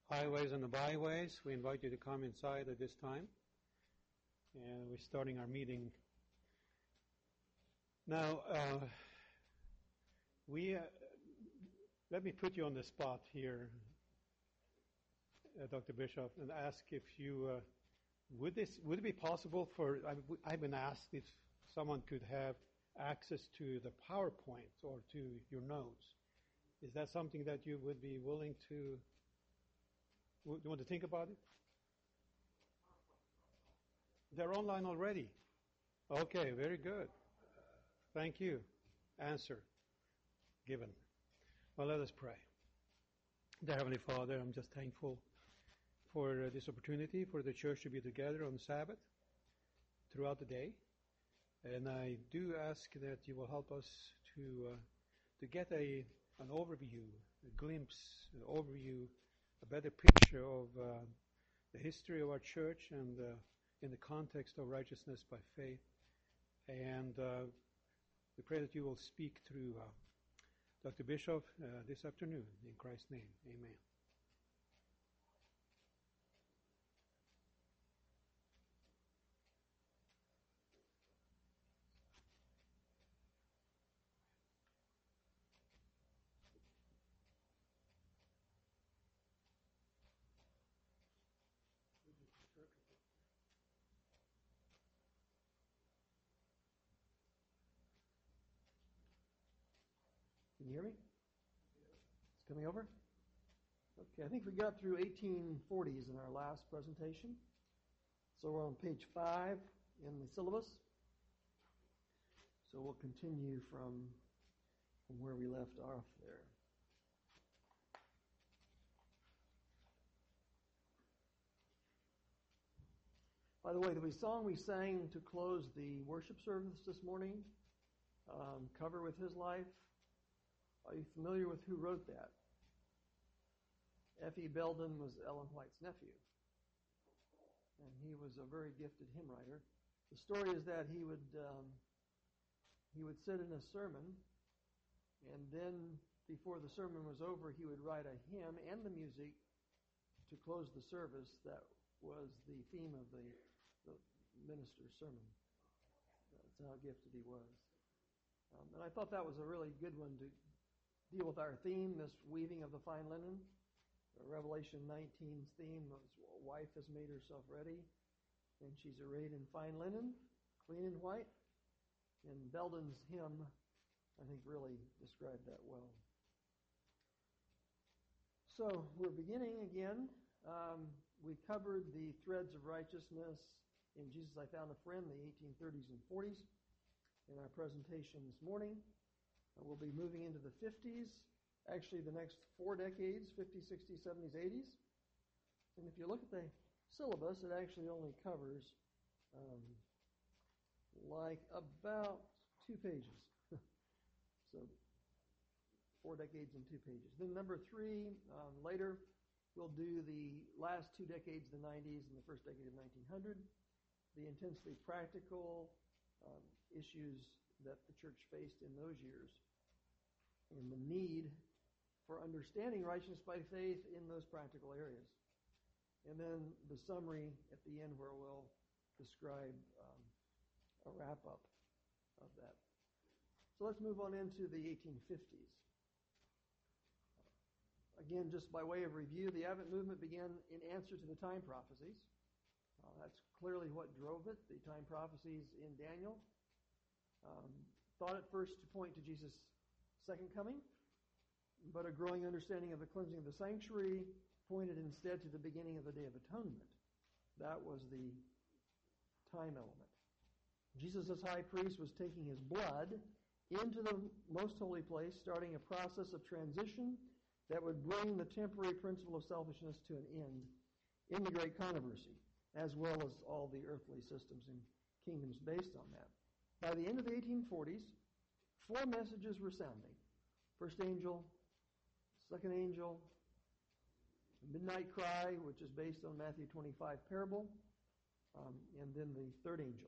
highways and the byways. We invite you to come inside at this time. And we're starting our meeting. Now, let me put you on the spot here, Dr. Bishop, and ask if you, would it be possible for, I've been asked if someone could have access to the PowerPoint or to your notes. Is that something that you would be willing to, you want to think about it? They're online already. Okay, very good. Thank you. Answer given. Well, let us pray. Dear Heavenly Father, I'm just thankful for this opportunity for the church to be together on Sabbath throughout the day. And I do ask that you will help us to get an overview, a glimpse, an overview, a better picture of the history of our church and in the context of righteousness by faith. And we pray that you will speak through Dr. Bishop this afternoon. In Christ's name, amen. Can you hear me? It's coming over? Okay, I think we got through 1840s in our last presentation. So we're on page 5 in the syllabus. So we'll continue from where we left off there. By the way, the song we sang to close the worship service this morning, Cover with His Life, are you familiar with who wrote that? F.E. Belden was Ellen White's nephew, and he was a very gifted hymn writer. The story is that he would sit in a sermon, and then before the sermon was over, he would write a hymn and the music to close the service that was the theme of the minister's sermon. That's how gifted he was. And I thought that was a really good one to deal with our theme, this weaving of the fine linen. Revelation 19's theme was, a wife has made herself ready, and she's arrayed in fine linen, clean and white. And Belden's hymn, I think, really described that well. So we're beginning again. We covered the threads of righteousness in Jesus I Found a Friend, the 1830s and 40s, in our presentation this morning. We'll be moving into the 50s, actually the next 4 decades, 50s, 60s, 70s, 80s. And if you look at the syllabus, it actually only covers like about 2 pages. So 4 decades and 2 pages. Then number 3, later, we'll do the last 2 decades, the 90s and the first decade of 1900, the intensely practical issues that the church faced in those years, and the need for understanding righteousness by faith in those practical areas. And then the summary at the end where we'll describe a wrap-up of that. So let's move on into the 1850s. Again, just by way of review, the Advent movement began in answer to the time prophecies. That's clearly what drove it, the time prophecies in Daniel. Thought at first to point to Jesus' second coming, but a growing understanding of the cleansing of the sanctuary pointed instead to the beginning of the Day of Atonement. That was the time element. Jesus as high priest was taking his blood into the most holy place, starting a process of transition that would bring the temporary principle of selfishness to an end in the great controversy, as well as all the earthly systems and kingdoms based on that. By the end of the 1840s, 4 messages were sounding. First angel, second angel, midnight cry, which is based on Matthew 25 parable, and then the third angel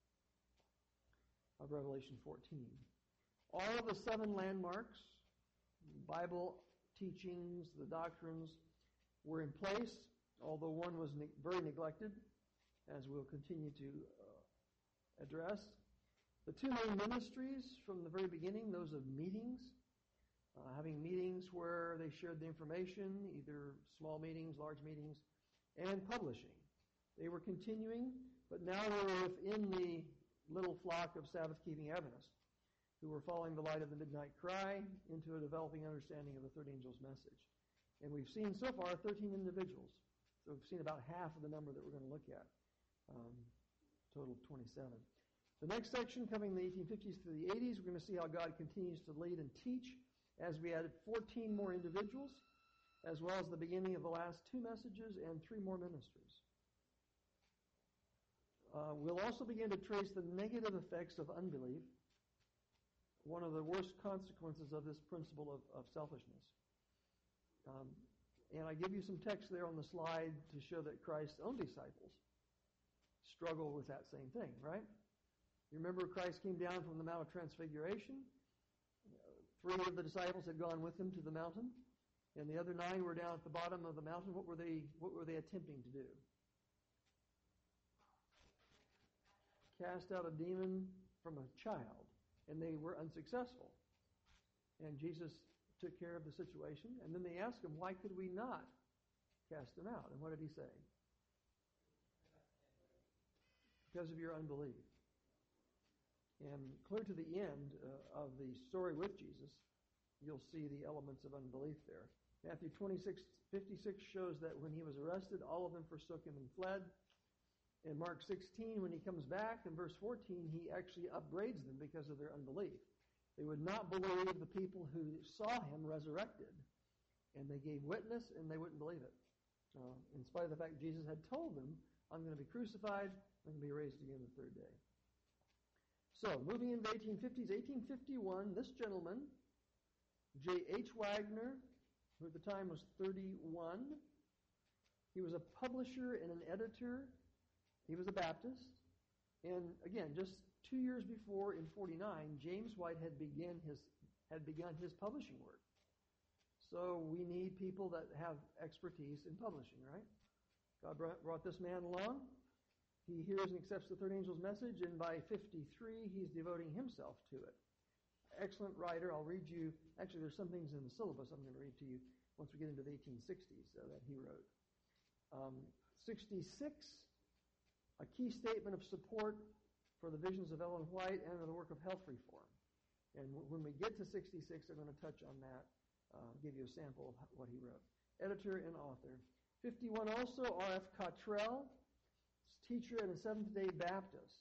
of Revelation 14. All of the 7 landmarks, Bible teachings, the doctrines, were in place, although one was very neglected, as we'll continue to address. The two main ministries from the very beginning, those of meetings, having meetings where they shared the information, either small meetings, large meetings, and publishing. They were continuing, but now they were within the little flock of Sabbath-keeping Adventists who were following the light of the midnight cry into a developing understanding of the third angel's message. And we've seen so far 13 individuals. So we've seen about half of the number that we're going to look at, total of 27. The next section, coming in the 1850s to the 80s, we're going to see how God continues to lead and teach as we added 14 more individuals, as well as the beginning of the last two messages and 3 more ministries. We'll also begin to trace the negative effects of unbelief, one of the worst consequences of this principle of selfishness. And I give you some text there on the slide to show that Christ's own disciples struggle with that same thing, right? You remember Christ came down from the Mount of Transfiguration. 3 of the disciples had gone with him to the mountain, and the other 9 were down at the bottom of the mountain. What were they attempting to do? Cast out a demon from a child, and they were unsuccessful. And Jesus took care of the situation, and then they asked him, why could we not cast them out? And what did he say? Because of your unbelief. And clear to the end of the story with Jesus, you'll see the elements of unbelief there. Matthew 26:56 shows that when he was arrested, all of them forsook him and fled. In Mark 16, when he comes back, in verse 14, he actually upbraids them because of their unbelief. They would not believe the people who saw him resurrected. And they gave witness, and they wouldn't believe it. In spite of the fact Jesus had told them, I'm going to be crucified, I'm going to be raised again the third day. So, moving into the 1850s, 1851, this gentleman, J.H. Wagner, who at the time was 31, he was a publisher and an editor. He was a Baptist. And again, just 2 years before, in 49, James White had begun his publishing work. So we need people that have expertise in publishing, right? God brought this man along. He hears and accepts the third angel's message, and by 53, he's devoting himself to it. Excellent writer. I'll read you. Actually, there's some things in the syllabus I'm going to read to you once we get into the 1860s that he wrote. 66, a key statement of support for the visions of Ellen White and the work of health reform. And when we get to 66, I'm going to touch on that, give you a sample of what he wrote. Editor and author. 51 also, R.F. Cottrell, teacher and a Seventh-day Baptist.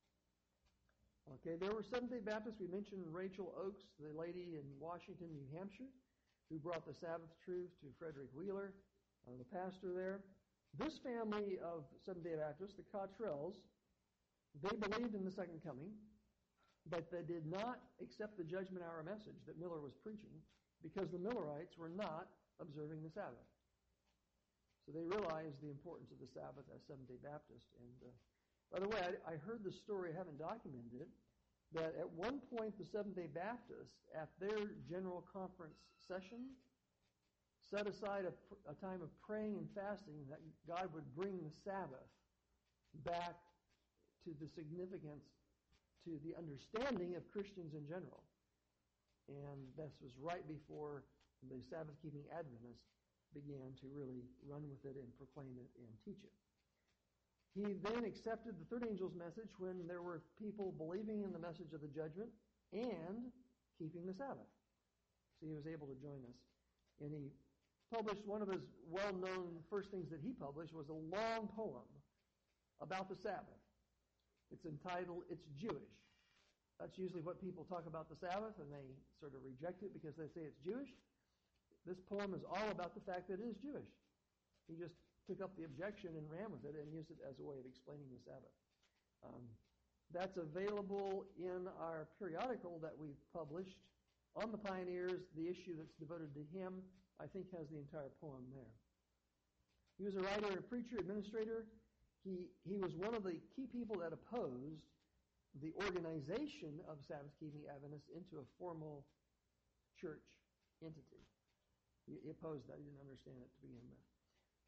Okay, there were Seventh-day Baptists. We mentioned Rachel Oakes, the lady in Washington, New Hampshire, who brought the Sabbath truth to Frederick Wheeler, the pastor there. This family of Seventh-day Baptists, the Cottrells, they believed in the second coming, but they did not accept the judgment hour message that Miller was preaching because the Millerites were not observing the Sabbath. So they realized the importance of the Sabbath as Seventh-day Baptist. And by the way, I heard the story, I haven't documented it, that at one point the Seventh-day Baptists, at their general conference session, set aside a time of praying and fasting that God would bring the Sabbath back to the significance, to the understanding of Christians in general. And this was right before the Sabbath-keeping Adventists began to really run with it and proclaim it and teach it. He then accepted the third angel's message when there were people believing in the message of the judgment and keeping the Sabbath. So he was able to join us. And he published one of his well-known first things that he published was a long poem about the Sabbath. It's entitled, It's Jewish. That's usually what people talk about the Sabbath, and they sort of reject it because they say it's Jewish. This poem is all about the fact that it is Jewish. He just took up the objection and ran with it and used it as a way of explaining the Sabbath. That's available in our periodical that we've published on the Pioneers. The issue that's devoted to him, I think, has the entire poem there. He was a writer, a preacher, administrator. He was one of the key people that opposed the organization of Sabbath-keeping Adventists into a formal church entity. He opposed that. He didn't understand it to begin with.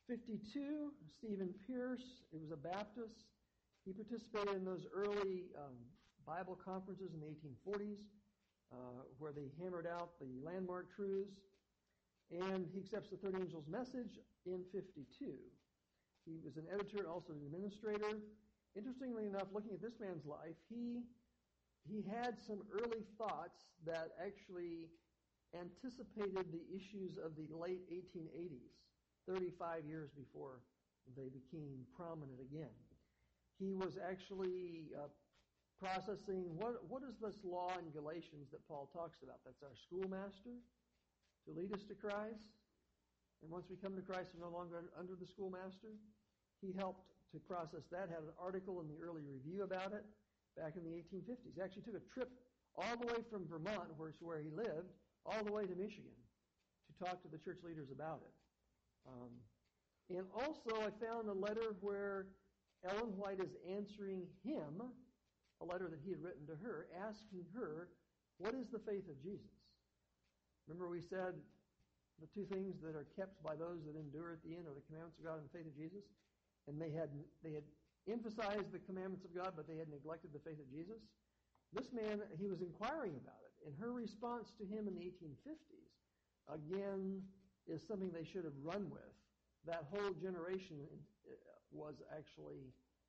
52, Stephen Pierce. He was a Baptist. He participated in those early Bible conferences in the 1840s where they hammered out the landmark truths. And he accepts the third angel's message in 52. He was an editor and also an administrator. Interestingly enough, looking at this man's life, he had some early thoughts that actually anticipated the issues of the late 1880s, 35 years before they became prominent again. He was actually processing what is this law in Galatians that Paul talks about? That's our schoolmaster to lead us to Christ. And once we come to Christ, we're no longer under the schoolmaster. He helped to process that, had an article in the Early Review about it back in the 1850s. He actually took a trip all the way from Vermont, where he lived, all the way to Michigan to talk to the church leaders about it. And also I found a letter where Ellen White is answering him, a letter that he had written to her, asking her, what is the faith of Jesus? Remember we said the two things that are kept by those that endure at the end are the commandments of God and the faith of Jesus. And they had emphasized the commandments of God, but they had neglected the faith of Jesus. This man, he was inquiring about it. And her response to him in the 1850s, again, is something they should have run with. That whole generation was actually,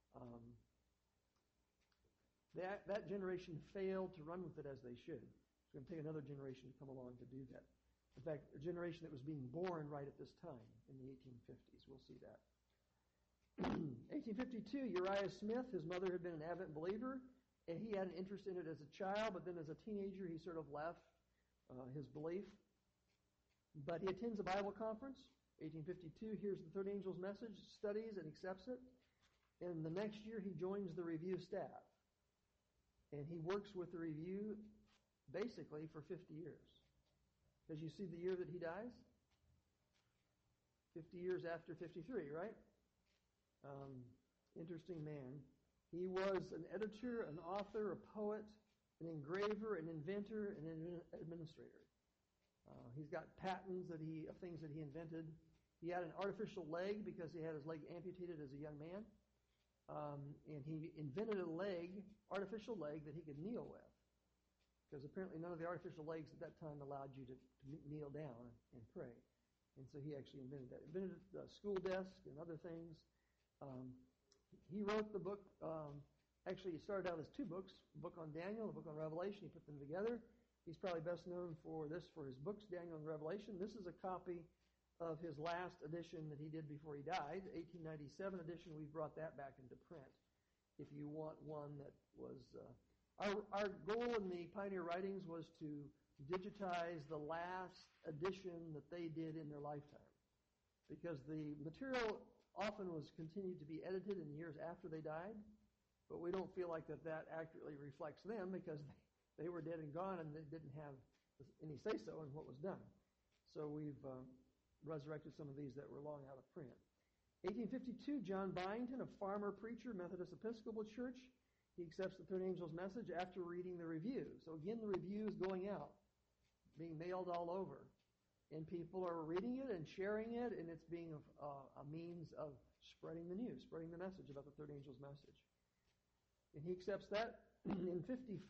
that generation failed to run with it as they should. It's going to take another generation to come along to do that. In fact, a generation that was being born right at this time in the 1850s. We'll see that. 1852, Uriah Smith, his mother had been an avid believer, and he had an interest in it as a child, but then as a teenager he sort of left his belief. But he attends a Bible conference, 1852, hears the third angel's message, studies and accepts it, and the next year he joins the review staff. And he works with the review basically for 50 years. Because you see the year that he dies? 50 years after 53, right? Interesting man. He was an editor, an author, a poet, an engraver, an inventor, and an administrator. He's got patents of things that he invented. He had an artificial leg because he had his leg amputated as a young man. And he invented a artificial leg that he could kneel with. Because apparently none of the artificial legs at that time allowed you to kneel down and pray. And so he actually invented that. Invented a school desk and other things. He wrote the book, actually he started out as two books, a book on Daniel, a book on Revelation. He put them together. He's probably best known for his books, Daniel and Revelation. This is a copy of his last edition that he did before he died, 1897 edition. We've brought that back into print. If you want one that was... Our goal in the Pioneer Writings was to digitize the last edition that they did in their lifetime. Because the material often was continued to be edited in years after they died, but we don't feel like that accurately reflects them because they were dead and gone and they didn't have any say-so in what was done. So we've resurrected some of these that were long out of print. 1852, John Byington, a farmer preacher, Methodist Episcopal Church. He accepts the third angel's message after reading the review. So again, the review is going out, being mailed all over. And people are reading it and sharing it, and it's being a means of spreading the news, spreading the message about the third angel's message. And he accepts that. In 55,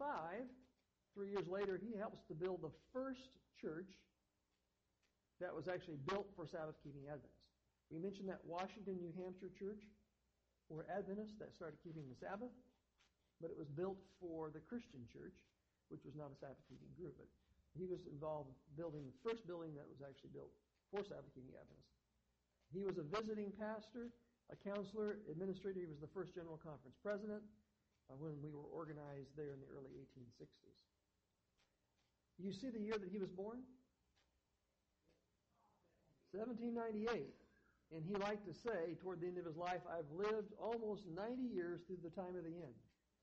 3 years later, he helps to build the first church that was actually built for Sabbath-keeping Adventists. We mentioned that Washington, New Hampshire church were Adventists that started keeping the Sabbath, but it was built for the Christian church, which was not a Sabbath-keeping group. But he was involved building the first building that was actually built for Sabbath-keeping Adventists. He was a visiting pastor, a counselor, administrator. He was the first General Conference president when we were organized there in the early 1860s. You see the year that he was born? 1798. And he liked to say, toward the end of his life, I've lived almost 90 years through the time of the end.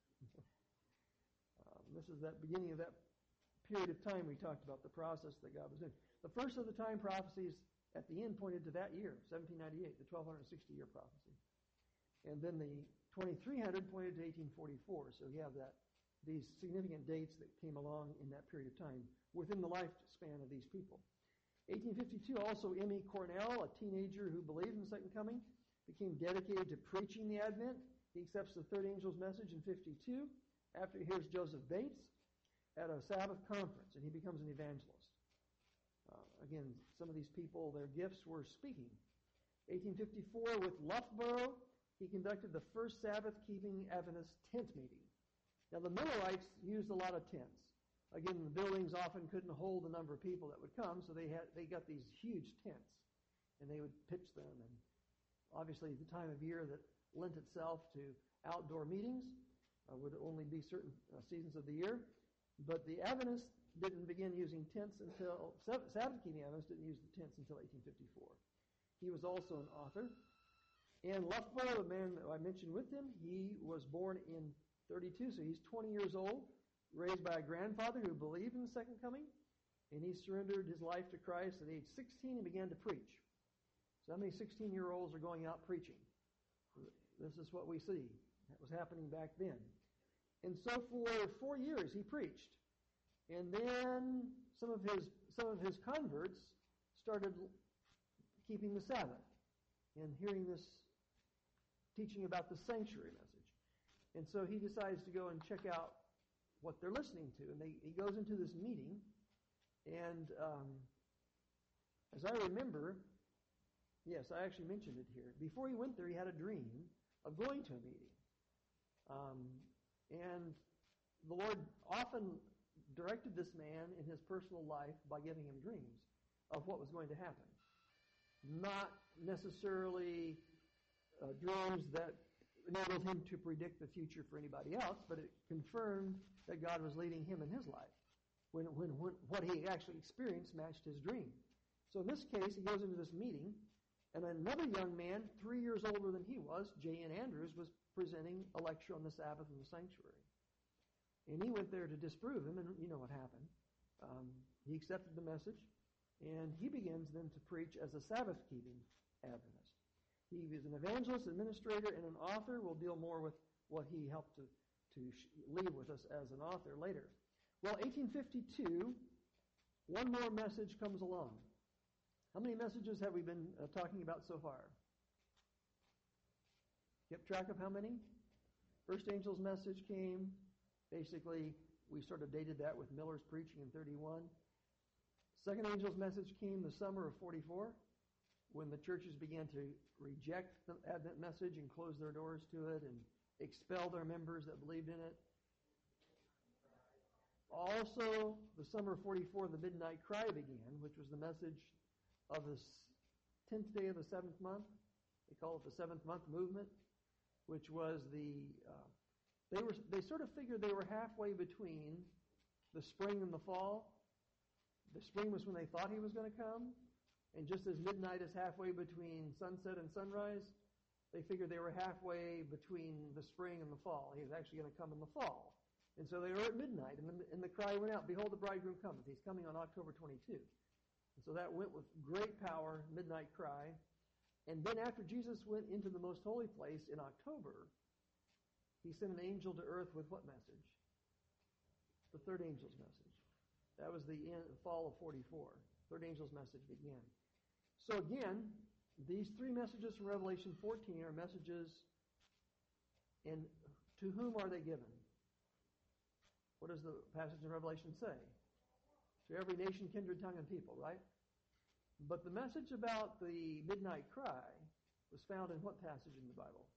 This is that beginning of that period of time we talked about, the process that God was doing. The first of the time prophecies at the end pointed to that year, 1798, the 1260-year prophecy. And then the 2300 pointed to 1844. So you have these significant dates that came along in that period of time within the lifespan of these people. 1852, also Emmy Cornell, a teenager who believed in the second coming, became dedicated to preaching the Advent. He accepts the third angel's message in 52 after he hears Joseph Bates at a Sabbath conference, and he becomes an evangelist. Again, some of these people, their gifts were speaking. 1854, with Loughborough, he conducted the first Sabbath-keeping Adventist tent meeting. Now, the Millerites used a lot of tents. Again, the buildings often couldn't hold the number of people that would come, so they got these huge tents, and they would pitch them. And obviously, the time of year that lent itself to outdoor meetings would only be certain seasons of the year. But the Adventists didn't begin using tents until Sabbath-keeping Adventists didn't use the tents until 1854. He was also an author. And Loughborough, the man that I mentioned with him, he was born in 32, so he's 20 years old, raised by a grandfather who believed in the second coming, and he surrendered his life to Christ at age 16 and began to preach. So how many 16-year-olds are going out preaching? This is what we see. That was happening back then. And so for 4 years he preached. And then some of his converts started keeping the Sabbath and hearing this teaching about the sanctuary message. And so he decides to go and check out what they're listening to. And he goes into this meeting, and as I remember, yes, I actually mentioned it here. Before he went there, he had a dream of going to a meeting. And the Lord often directed this man in his personal life by giving him dreams of what was going to happen. Not necessarily dreams that enabled him to predict the future for anybody else, but it confirmed that God was leading him in his life when what he actually experienced matched his dream. So in this case, he goes into this meeting, and another young man, 3 years older than he was, J.N. Andrews, was presenting a lecture on the Sabbath in the sanctuary. And he went there to disprove him, and you know what happened. He accepted the message, and he begins then to preach as a Sabbath-keeping Adventist. He is an evangelist, administrator, and an author. We'll deal more with what he helped to leave with us as an author later. Well, 1852, one more message comes along. How many messages have we been talking about so far? Kept track of how many? First angel's message came. Basically, we sort of dated that with Miller's preaching in 31. Second angel's message came the summer of 44, when the churches began to reject the Advent message and close their doors to it and expel their members that believed in it. Also, the summer of 44, the midnight cry began, which was the message of the 10th day of the 7th month. They call it the 7th month movement, which was they sort of figured they were halfway between the spring and the fall. The spring was when they thought he was going to come, and just as midnight is halfway between sunset and sunrise, they figured they were halfway between the spring and the fall. He was actually going to come in the fall. And so they were at midnight, and the cry went out, "Behold, the bridegroom cometh. He's coming on October 22." And so that went with great power, midnight cry. And then after Jesus went into the most holy place in October, he sent an angel to earth with what message? The third angel's message. That was the fall of 44. Third angel's message began. So again, these three messages from Revelation 14 are messages, and to whom are they given? What does the passage in Revelation say? To every nation, kindred, tongue, and people, right? But the message about the midnight cry was found in what passage in the Bible?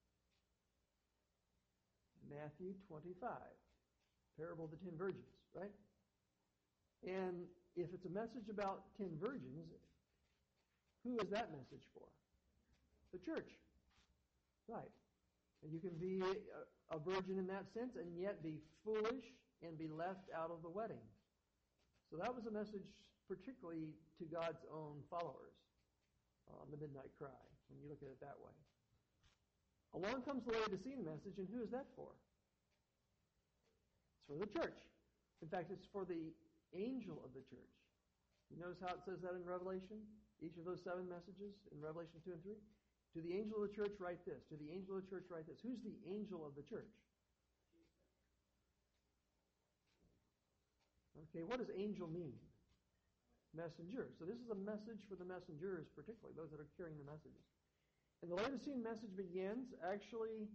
Matthew 25, parable of the 10 virgins, right? And if it's a message about 10 virgins, who is that message for? The church, right? And you can be a virgin in that sense and yet be foolish and be left out of the wedding. So that was a message particularly to God's own followers on the midnight cry, when you look at it that way. Along comes the Laodicean message, and who is that for? It's for the church. In fact, it's for the angel of the church. You notice how it says that in Revelation? Each of those 7 messages in Revelation 2 and 3? To the angel of the church, write this. To the angel of the church, write this. Who's the angel of the church? Okay, what does angel mean? messenger. So this is a message for the messengers, particularly those that are carrying the messages. And the Laodicean message begins, actually,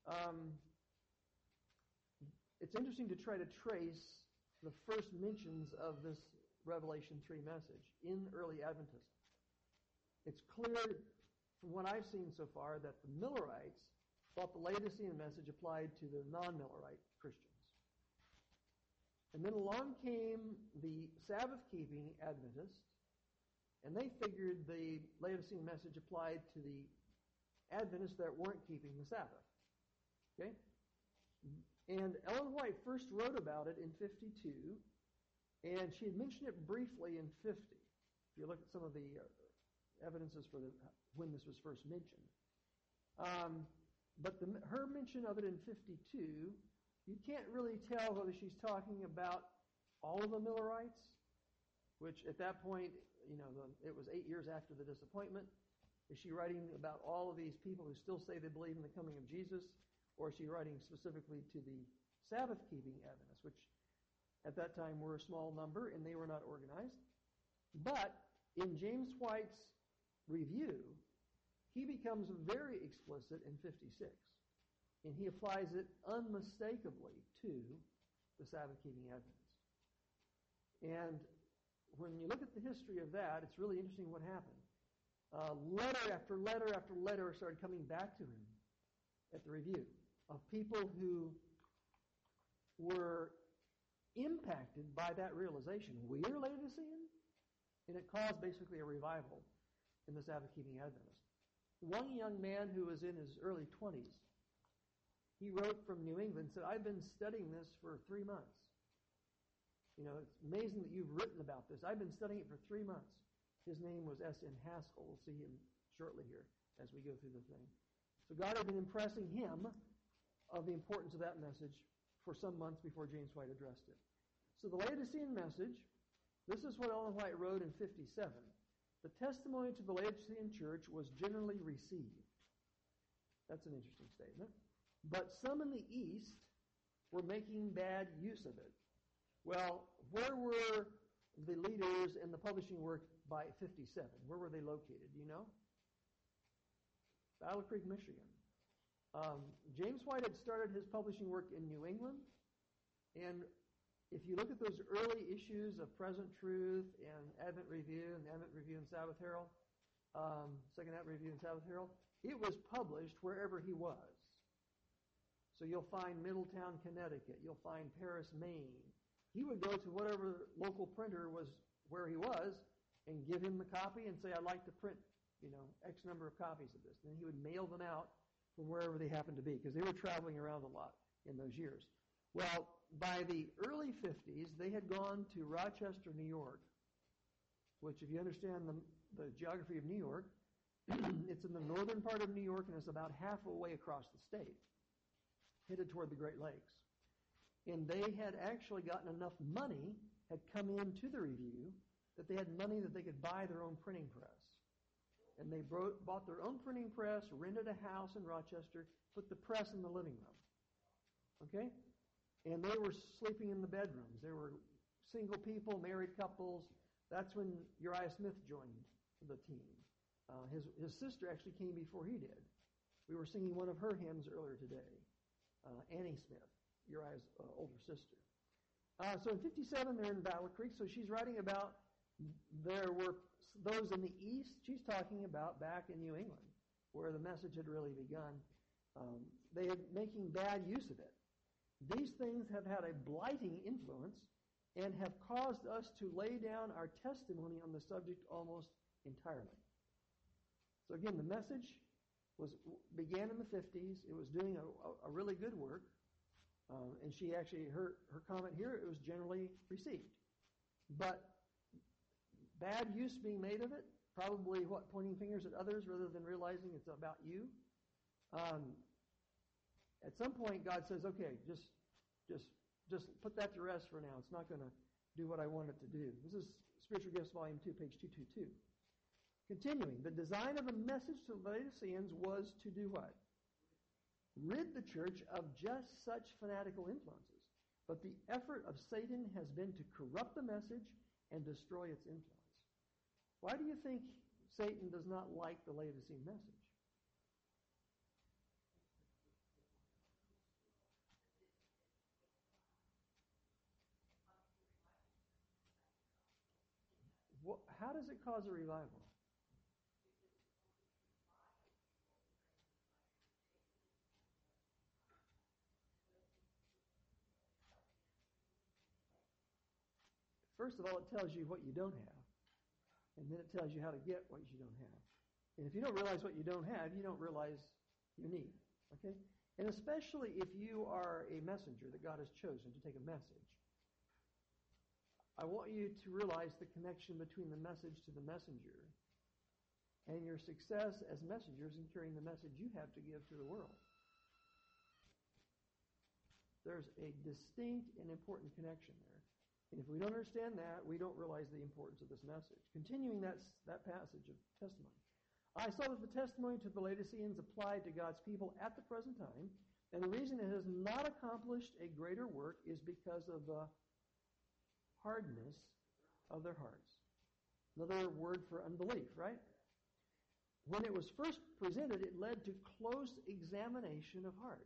it's interesting to try to trace the first mentions of this Revelation 3 message in early Adventism. It's clear from what I've seen so far that the Millerites thought the Laodicean message applied to the non-Millerite Christians. And then along came the Sabbath-keeping Adventists, and they figured the Laodicean message applied to the Adventists that weren't keeping the Sabbath. Okay? And Ellen White first wrote about it in 52, and she had mentioned it briefly in 50. If you look at some of the evidences for when this was first mentioned. But her mention of it in 52, you can't really tell whether she's talking about all of the Millerites, which at that point, it was 8 years after the disappointment. Is she writing about all of these people who still say they believe in the coming of Jesus, or is she writing specifically to the Sabbath-keeping Adventists, which at that time were a small number and they were not organized? But in James White's review, he becomes very explicit in 56, and he applies it unmistakably to the Sabbath-keeping Adventists. And when you look at the history of that, it's really interesting what happened. Letter after letter after letter started coming back to him at the review of people who were impacted by that realization. We are Laodicean? And it caused basically a revival in the Sabbath-keeping Adventists. One young man who was in his early 20s, he wrote from New England, said, I've been studying this for 3 months. It's amazing that you've written about this. I've been studying it for 3 months. His name was S.N. Haskell. We'll see him shortly here as we go through the thing. So God had been impressing him of the importance of that message for some months before James White addressed it. So the Laodicean message, this is what Ellen White wrote in 57. The testimony to the Laodicean church was generally received. That's an interesting statement. But some in the East were making bad use of it. Well, where were the leaders in the publishing work by 57? Where were they located? Do you know? Battle Creek, Michigan. James White had started his publishing work in New England, and if you look at those early issues of Present Truth and Advent Review and Advent Review and Sabbath Herald, Second Advent Review and Sabbath Herald, it was published wherever he was. So you'll find Middletown, Connecticut. You'll find Paris, Maine. He would go to whatever local printer was where he was and give him the copy and say, I'd like to print, X number of copies of this. And he would mail them out from wherever they happened to be, because they were traveling around a lot in those years. Well, by the early 50s, they had gone to Rochester, New York, which, if you understand the geography of New York, it's in the northern part of New York, and it's about half a way across the state, headed toward the Great Lakes. And they had actually gotten enough money, had come into the review, that they had money that they could buy their own printing press. And they bought their own printing press, rented a house in Rochester, put the press in the living room. Okay? And they were sleeping in the bedrooms. There were single people, married couples. That's when Uriah Smith joined the team. His sister actually came before he did. We were singing one of her hymns earlier today, Annie Smith, Uriah's older sister. So in 57, they're in Battle Creek. So she's writing about there were those in the East. She's talking about back in New England, where the message had really begun. They had making bad use of it. These things have had a blighting influence and have caused us to lay down our testimony on the subject almost entirely. So again, the message began in the 50s. It was doing a really good work. And she actually, her comment here, it was generally received. But bad use being made of it, probably pointing fingers at others rather than realizing it's about you. At some point, God says, okay, just put that to rest for now. It's not going to do what I want it to do. This is Spiritual Gifts, Volume 2, page 222. Continuing, the design of the message to the Laodiceans was to do what? Rid the church of just such fanatical influences. But the effort of Satan has been to corrupt the message and destroy its influence. Why do you think Satan does not like the Laodicean message? How does it cause a revival? First of all, it tells you what you don't have, and then it tells you how to get what you don't have. And if you don't realize what you don't have, you don't realize your need. Okay? And especially if you are a messenger that God has chosen to take a message, I want you to realize the connection between the message to the messenger and your success as messengers in carrying the message you have to give to the world. There's a distinct and important connection there. And if we don't understand that, we don't realize the importance of this message. Continuing that passage of testimony. I saw that the testimony to the Laodiceans applied to God's people at the present time, and the reason it has not accomplished a greater work is because of the hardness of their hearts. Another word for unbelief, right? When it was first presented, it led to close examination of heart.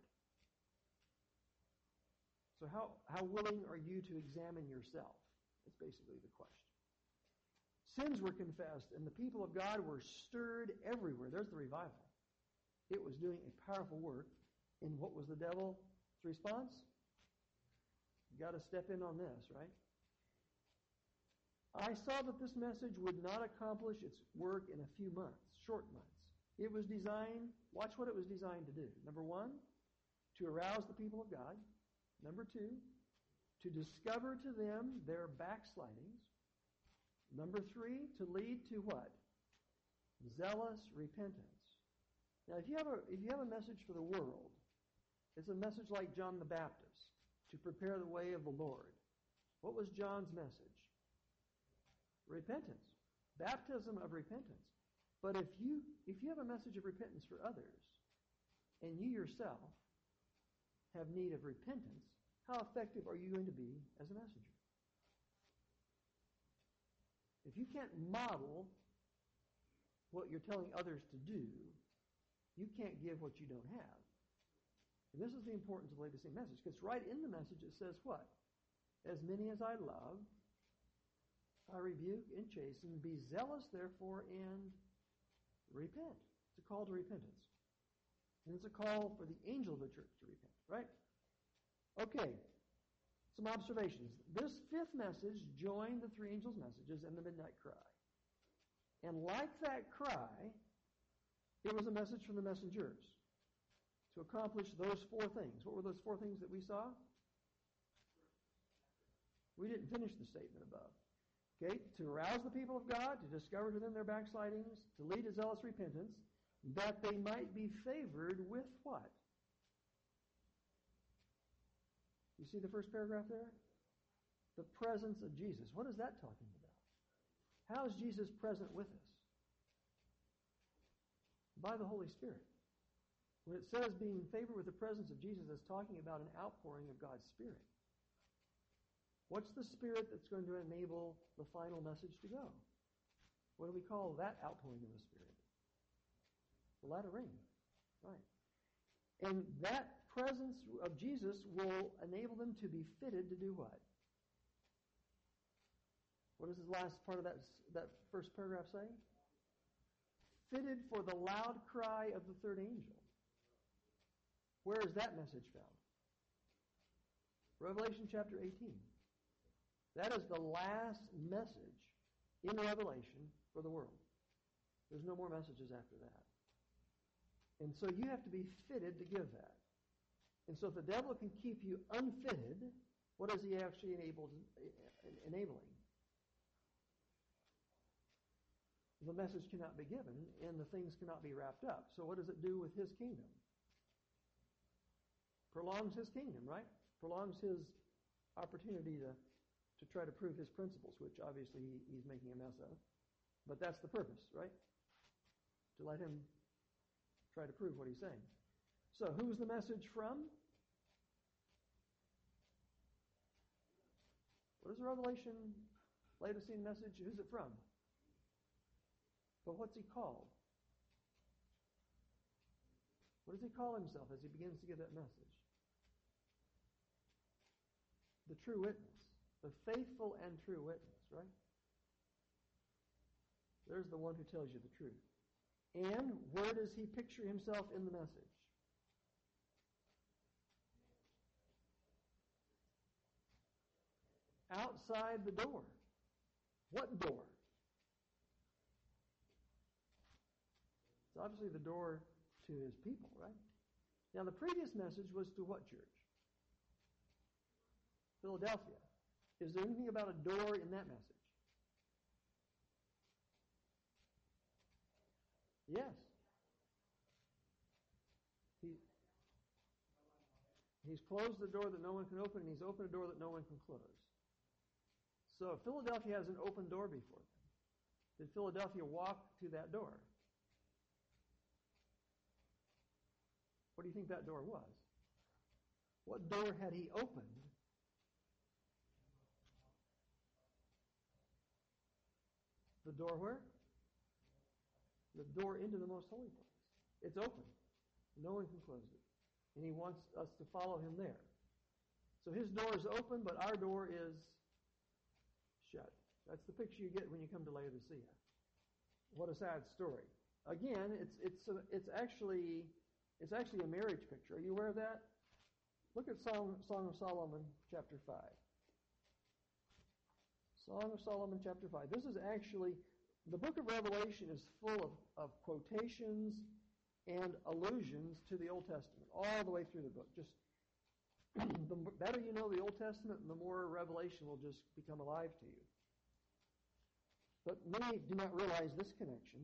So how willing are you to examine yourself? That's basically the question. Sins were confessed, and the people of God were stirred everywhere. There's the revival. It was doing a powerful work. And what was the devil's response? You got to step in on this, right? I saw that this message would not accomplish its work in a few months, short months. It was designed, watch what it was designed to do. Number one, to arouse the people of God. Number two, to discover to them their backslidings. Number three, to lead to what? Zealous repentance. Now, if you have a message for the world, it's a message like John the Baptist, to prepare the way of the Lord. What was John's message? Repentance. Baptism of repentance. But if you have a message of repentance for others, and you yourself have need of repentance, how effective are you going to be as a messenger? If you can't model what you're telling others to do, you can't give what you don't have. And this is the importance of the Laodicean message, because right in the message it says what? As many as I love, I rebuke and chasten. Be zealous, therefore, and repent. It's a call to repentance. And it's a call for the angel of the church to repent, right? Okay, some observations. This fifth message joined the three angels' messages and the midnight cry. And like that cry, it was a message from the messengers to accomplish those four things. What were those four things that we saw? We didn't finish the statement above. Okay, to arouse the people of God, to discover to them their backslidings, to lead to zealous repentance, that they might be favored with what? You see the first paragraph there? The presence of Jesus. What is that talking about? How is Jesus present with us? By the Holy Spirit. When it says being favored with the presence of Jesus, it's talking about an outpouring of God's Spirit. What's the Spirit that's going to enable the final message to go? What do we call that outpouring of the Spirit? The latter rain. Right. And that presence of Jesus will enable them to be fitted to do what? What does the last part of that first paragraph say? Fitted for the loud cry of the third angel. Where is that message found? Revelation chapter 18. That is the last message in Revelation for the world. There's no more messages after that. And so you have to be fitted to give that. And so if the devil can keep you unfitted, what is he actually enabling? The message cannot be given, and the things cannot be wrapped up. So what does it do with his kingdom? Prolongs his kingdom, right? Prolongs his opportunity to try to prove his principles, which obviously he's making a mess of. But that's the purpose, right? To let him try to prove what he's saying. So who's the message from? What is the Revelation Laodicean message? Who's it from? But what's he called? What does he call himself as he begins to give that message? The true witness. The faithful and true witness, right? There's the one who tells you the truth. And where does he picture himself in the message? Outside the door. What door? It's obviously the door to his people, right? Now, the previous message was to what church? Philadelphia. Is there anything about a door in that message? Yes. He's closed the door that no one can open, and he's opened a door that no one can close. So Philadelphia has an open door before them. Did Philadelphia walk to that door? What do you think that door was? What door had he opened? The door where? The door into the most holy place. It's open. No one can close it. And he wants us to follow him there. So his door is open, but our door is shut. That's the picture you get when you come to Laodicea. What a sad story. Again, it's actually a marriage picture. Are you aware of that? Look at Song of Solomon, chapter 5. Song of Solomon, chapter 5. This is actually, the book of Revelation is full of quotations and allusions to the Old Testament, all the way through the book. Just the better you know the Old Testament, the more Revelation will just become alive to you. But many do not realize this connection.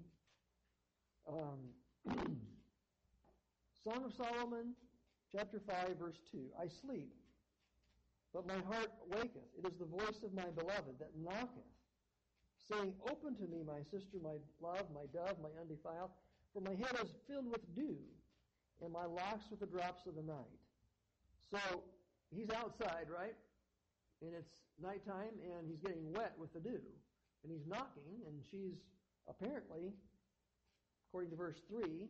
Song of Solomon, chapter 5, verse 2. I sleep, but my heart waketh. It is the voice of my beloved that knocketh, saying, Open to me, my sister, my love, my dove, my undefiled. For my head is filled with dew, and my locks with the drops of the night. So he's outside, right? And it's nighttime, and he's getting wet with the dew. And he's knocking, and she's apparently, according to verse 3,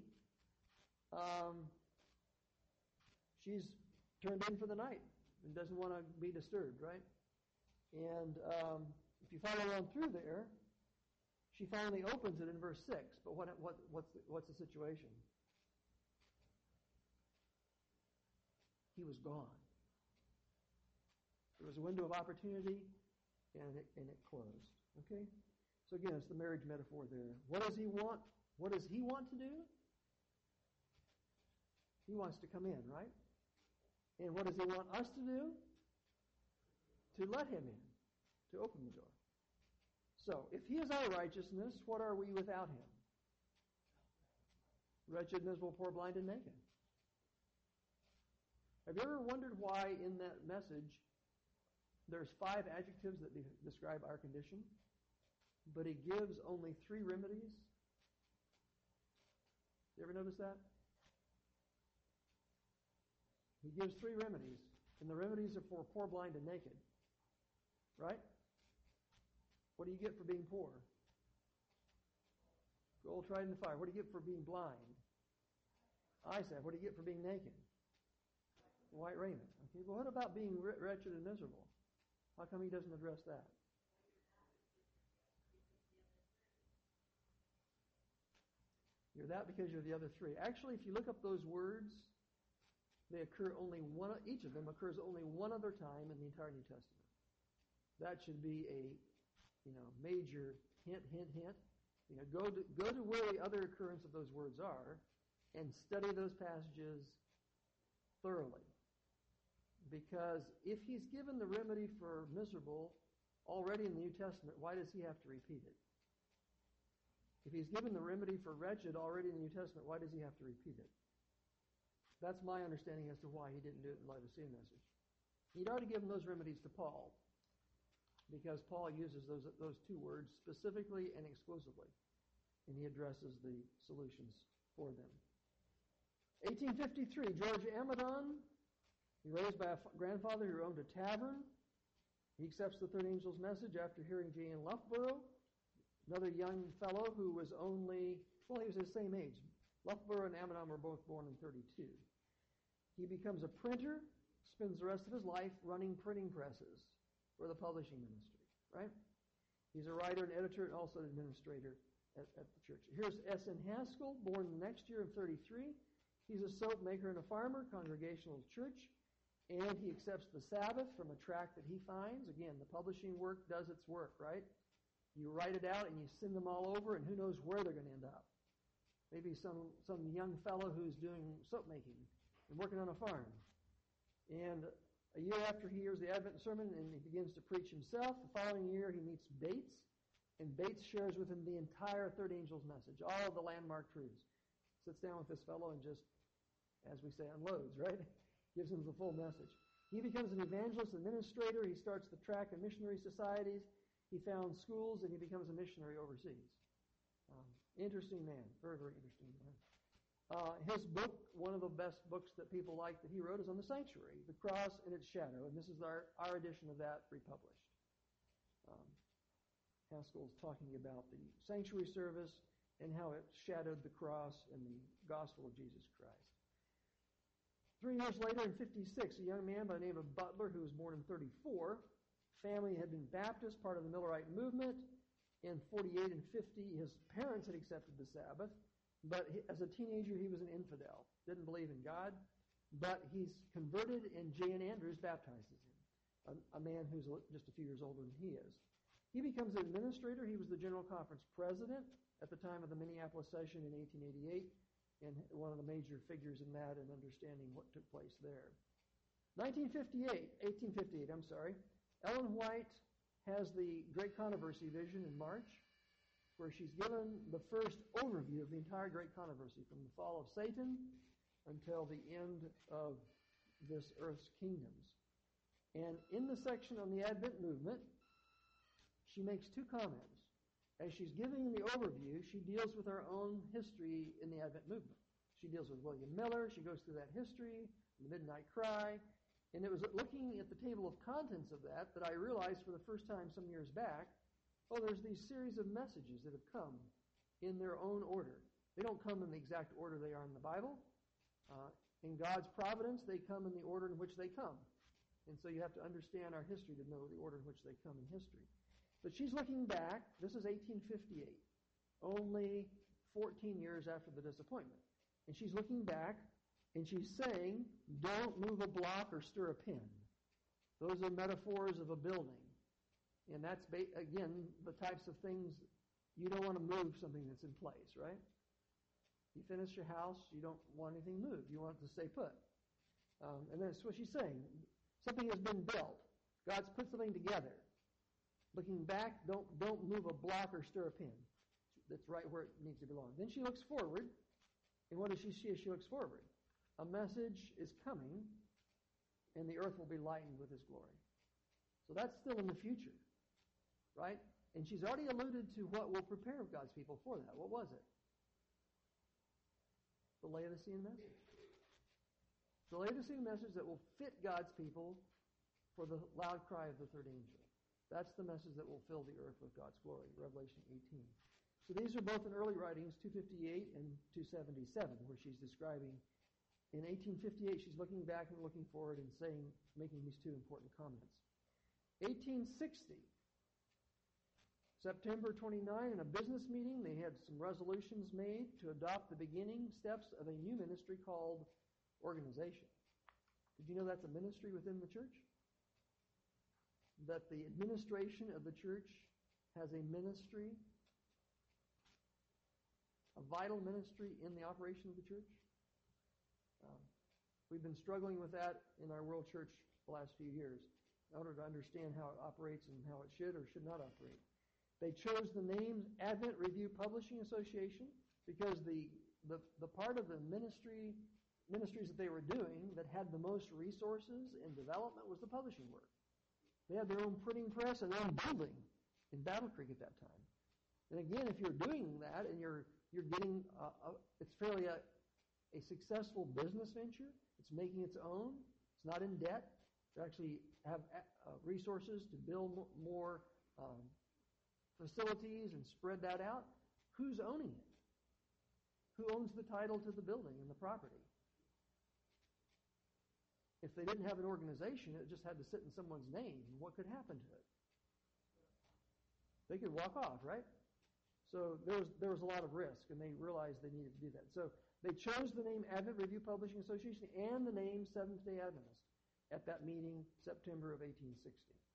she's turned in for the night and doesn't want to be disturbed, right? And if you follow on through there, she finally opens it in verse 6. But what's the situation? He was gone. There was a window of opportunity, and it closed. Okay? So again, it's the marriage metaphor there. What does he want? What does he want to do? He wants to come in, right? And what does he want us to do? To let him in, to open the door. So, if he is our righteousness, what are we without him? Wretched, miserable, poor, blind, and naked. Have you ever wondered why in that message there's 5 adjectives that describe our condition, but he gives only 3 remedies? You ever notice that? He gives 3 remedies, and the remedies are for poor, blind, and naked. Right? What do you get for being poor? Gold tried in the fire. What do you get for being blind? Eyesight. What do you get for being naked? White raiment. Okay, well, what about being wretched and miserable? How come he doesn't address that? You're that because you're the other 3. Actually, if you look up those words, they occur only one. Each of them occurs only one other time in the entire New Testament. That should be a major hint. Go to where the other occurrence of those words are and study those passages thoroughly. Because if he's given the remedy for miserable already in the New Testament, why does he have to repeat it? If he's given the remedy for wretched already in the New Testament, why does he have to repeat it? That's my understanding as to why he didn't do it in the Laodicea message. He'd already given those remedies to Paul, because Paul uses those 2 words specifically and exclusively, and he addresses the solutions for them. 1853, George Amadon, he raised by a grandfather who owned a tavern. He accepts the third angel's message after hearing J.N. Loughborough. Another young fellow who was only, well, he was his same age. Loughborough and Amidon were both born in 32. He becomes a printer, spends the rest of his life running printing presses for the publishing ministry, right? He's a writer and editor and also an administrator at the church. Here's S.N. Haskell, born the next year of 33. He's a soap maker and a farmer, Congregational Church, and he accepts the Sabbath from a tract that he finds. Again, the publishing work does its work, right? You write it out and you send them all over, and who knows where they're going to end up. Maybe some young fellow who's doing soap making and working on a farm. And a year after he hears the Advent sermon and he begins to preach himself, the following year he meets Bates, and Bates shares with him the entire third angel's message, all of the landmark truths. Sits down with this fellow and just, as we say, unloads, right? Gives him the full message. He becomes an evangelist, administrator. He starts the tract and missionary societies. He founds schools, and he becomes a missionary overseas. Interesting man, very, very interesting man. His book, one of the best books that people like that he wrote, is on the sanctuary, The Cross and Its Shadow, and this is our edition of that republished. Haskell's talking about the sanctuary service and how it shadowed the cross and the gospel of Jesus Christ. 3 years later, in 56, a young man by the name of Butler, who was born in 34, family had been Baptist, part of the Millerite movement. In 48 and 50, his parents had accepted the Sabbath, but as a teenager, he was an infidel, didn't believe in God, but he's converted, and J.N. Andrews baptizes him, a man who's just a few years older than he is. He becomes an administrator. He was the General Conference president at the time of the Minneapolis session in 1888, and one of the major figures in that and understanding what took place there. 1858, Ellen White has the Great Controversy vision in March, where she's given the first overview of the entire Great Controversy from the fall of Satan until the end of this earth's kingdoms. And in the section on the Advent movement, she makes two comments. As she's giving the overview, she deals with our own history in the Advent movement. She deals with William Miller. She goes through that history, the Midnight Cry. And it was looking at the table of contents of that I realized for the first time some years back, there's these series of messages that have come in their own order. They don't come in the exact order they are in the Bible. In God's providence, they come in the order in which they come. And so you have to understand our history to know the order in which they come in history. But she's looking back. This is 1858, only 14 years after the disappointment. And she's looking back, and she's saying, don't move a block or stir a pin. Those are metaphors of a building. And that's, again, the types of things you don't want to move something that's in place, right? You finish your house, you don't want anything moved. You want it to stay put. And that's what she's saying. Something has been built. God's put something together. Looking back, don't move a block or stir a pin. That's right where it needs to belong. Then she looks forward. And what does she see as she looks forward? A message is coming, and the earth will be lightened with His glory. So that's still in the future, right? And she's already alluded to what will prepare God's people for that. What was it? The Laodicean message. The Laodicean message that will fit God's people for the loud cry of the third angel. That's the message that will fill the earth with God's glory, Revelation 18. So these are both in early writings, 258 and 277, where she's describing. In 1858, she's looking back and looking forward and making these two important comments. 1860, September 29, in a business meeting, they had some resolutions made to adopt the beginning steps of a new ministry called organization. Did you know that's a ministry within the church? That the administration of the church has a ministry, a vital ministry in the operation of the church? We've been struggling with that in our world church the last few years in order to understand how it operates and how it should or should not operate. They chose the name Advent Review Publishing Association because the part of the ministries that they were doing that had the most resources and development was the publishing work. They had their own printing press and their own building in Battle Creek at that time. And again, if you're doing that and you're getting, it's fairly a successful business venture. It's making its own. It's not in debt. They actually have resources to build more facilities and spread that out, who's owning it? Who owns the title to the building and the property? If they didn't have an organization, it just had to sit in someone's name. What could happen to it? They could walk off, right? So there was a lot of risk, and they realized they needed to do that. So they chose the name Advent Review Publishing Association and the name Seventh-day Adventist at that meeting, September of 1860.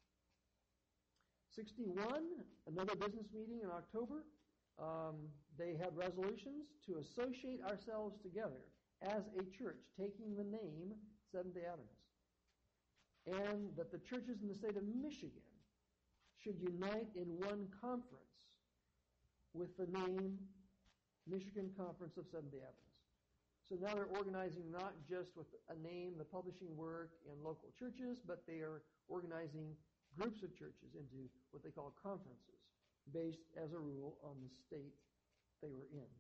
61, another business meeting in October. They had resolutions to associate ourselves together as a church, taking the name Seventh-day Adventist. And that the churches in the state of Michigan should unite in one conference with the name Michigan Conference of Seventh-day Adventists. So now they're organizing not just with a name, the publishing work in local churches, but they are organizing groups of churches into what they call conferences, based as a rule on the state they were in.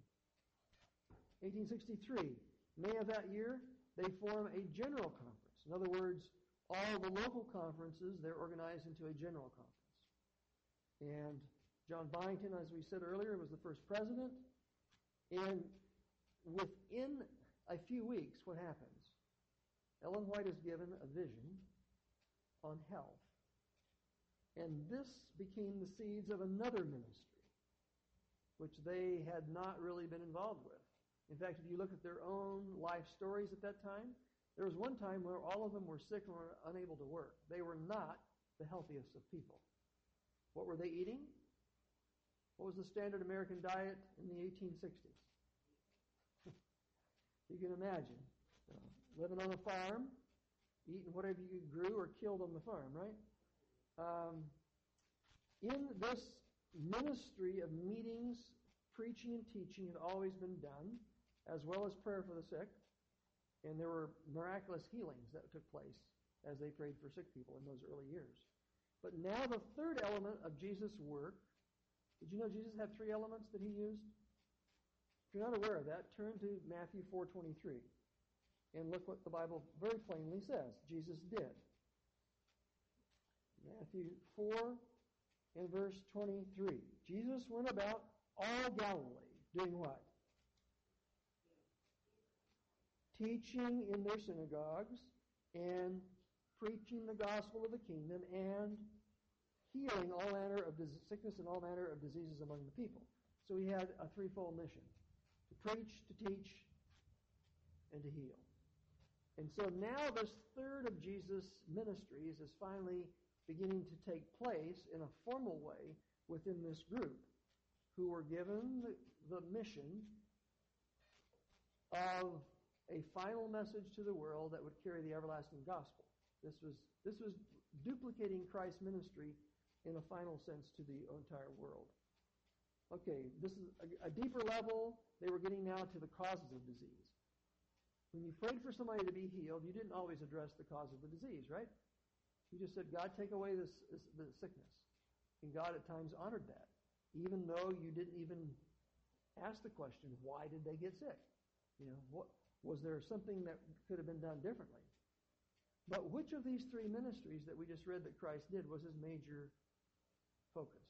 1863, May of that year, they form a general conference. In other words, all the local conferences, they're organized into a general conference. And John Byington, as we said earlier, was the first president. And within a few weeks, what happens? Ellen White is given a vision on health. And this became the seeds of another ministry, which they had not really been involved with. In fact, if you look at their own life stories at that time, there was one time where all of them were sick and were unable to work. They were not the healthiest of people. What were they eating? What was the standard American diet in the 1860s? You can imagine. Living on a farm, eating whatever you grew or killed on the farm, right? In this ministry of meetings, preaching and teaching had always been done, as well as prayer for the sick. And there were miraculous healings that took place as they prayed for sick people in those early years. But now the third element of Jesus' work, did you know Jesus had three elements that he used? If you're not aware of that, turn to Matthew 4:23 and look what the Bible very plainly says Jesus did. Matthew 4 and verse 23. Jesus went about all Galilee, doing what? Teaching in their synagogues and preaching the gospel of the kingdom and healing all manner of sickness and all manner of diseases among the people. So he had a threefold mission: to preach, to teach, and to heal. And so now this third of Jesus' ministries is finally beginning to take place in a formal way within this group, who were given the mission of a final message to the world that would carry the everlasting gospel. This was duplicating Christ's ministry in a final sense to the entire world. Okay, this is a deeper level. They were getting now to the causes of disease. When you prayed for somebody to be healed, you didn't always address the cause of the disease, right? You just said, God, take away the sickness. And God at times honored that, even though you didn't even ask the question, why did they get sick? What was there something that could have been done differently? But which of these three ministries that we just read that Christ did was his major focus?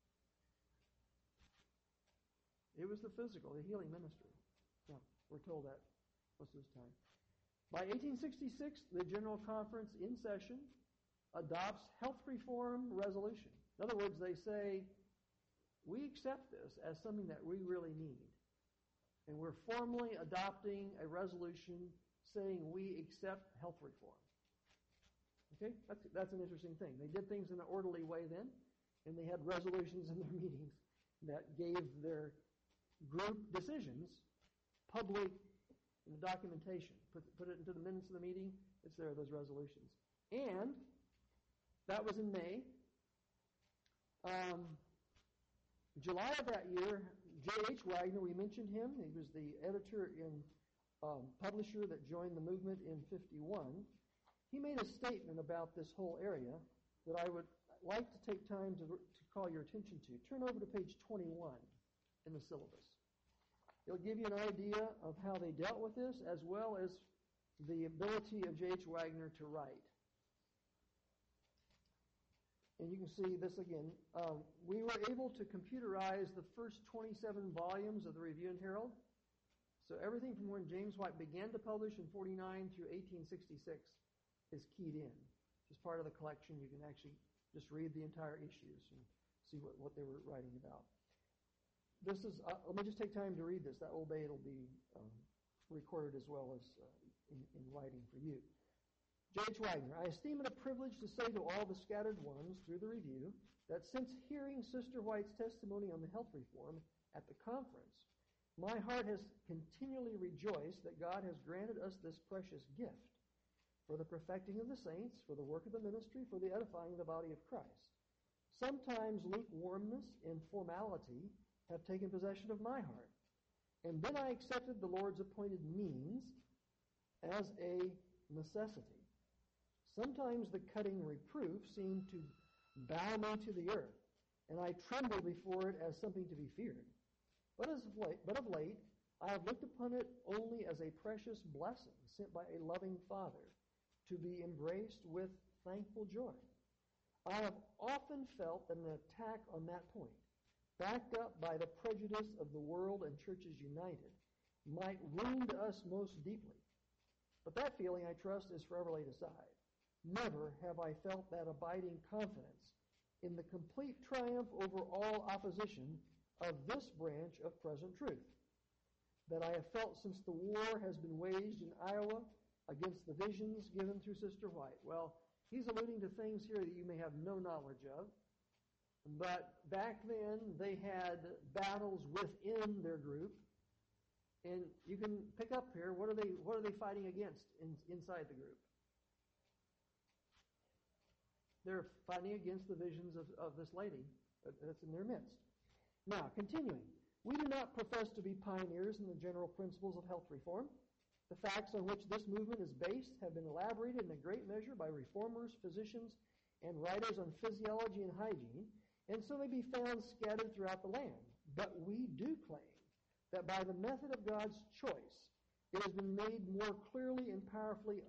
It was the physical, the healing ministry. Yeah, we're told that most of this time. By 1866, the General Conference in session adopts health reform resolution. In other words, they say, we accept this as something that we really need. And we're formally adopting a resolution saying we accept health reform. Okay? That's an interesting thing. They did things in an orderly way then, and they had resolutions in their meetings that gave their group decisions public in the documentation. Put it into the minutes of the meeting. It's there, those resolutions. And that was in May. July of that year, J.H. Wagner, we mentioned him. He was the editor and publisher that joined the movement in 51. He made a statement about this whole area that I would like to take time to call your attention to. Turn over to page 21 in the syllabus. It'll give you an idea of how they dealt with this, as well as the ability of J.H. Wagner to write. and you can see this again. We were able to computerize the first 27 volumes of the Review and Herald. So everything from when James White began to publish in 49 through 1866 is keyed in. As part of the collection, you can actually just read the entire issues and see what they were writing about. This is, let me just take time to read this. That will be, it'll be recorded as well as in writing for you. J.H. Wagner, I esteem it a privilege to say to all the scattered ones through the review that since hearing Sister White's testimony on the health reform at the conference, my heart has continually rejoiced that God has granted us this precious gift for the perfecting of the saints, for the work of the ministry, for the edifying of the body of Christ. Sometimes lukewarmness and formality have taken possession of my heart, and then I accepted the Lord's appointed means as a necessity. Sometimes the cutting reproof seemed to bow me to the earth, and I trembled before it as something to be feared. But of late, I have looked upon it only as a precious blessing sent by a loving Father to be embraced with thankful joy. I have often felt that an attack on that point, backed up by the prejudice of the world and churches united, might wound us most deeply. But that feeling, I trust, is forever laid aside. Never have I felt that abiding confidence in the complete triumph over all opposition of this branch of present truth that I have felt since the war has been waged in Iowa against the visions given through Sister White. Well, he's alluding to things here that you may have no knowledge of, but back then they had battles within their group, and you can pick up here, what are they fighting against inside the group? They're fighting against the visions of this lady that's in their midst. Now, continuing, we do not profess to be pioneers in the general principles of health reform. The facts on which this movement is based have been elaborated in a great measure by reformers, physicians, and writers on physiology and hygiene, and so may be found scattered throughout the land. But we do claim that by the method of God's choice, it has been made more clearly and powerfully,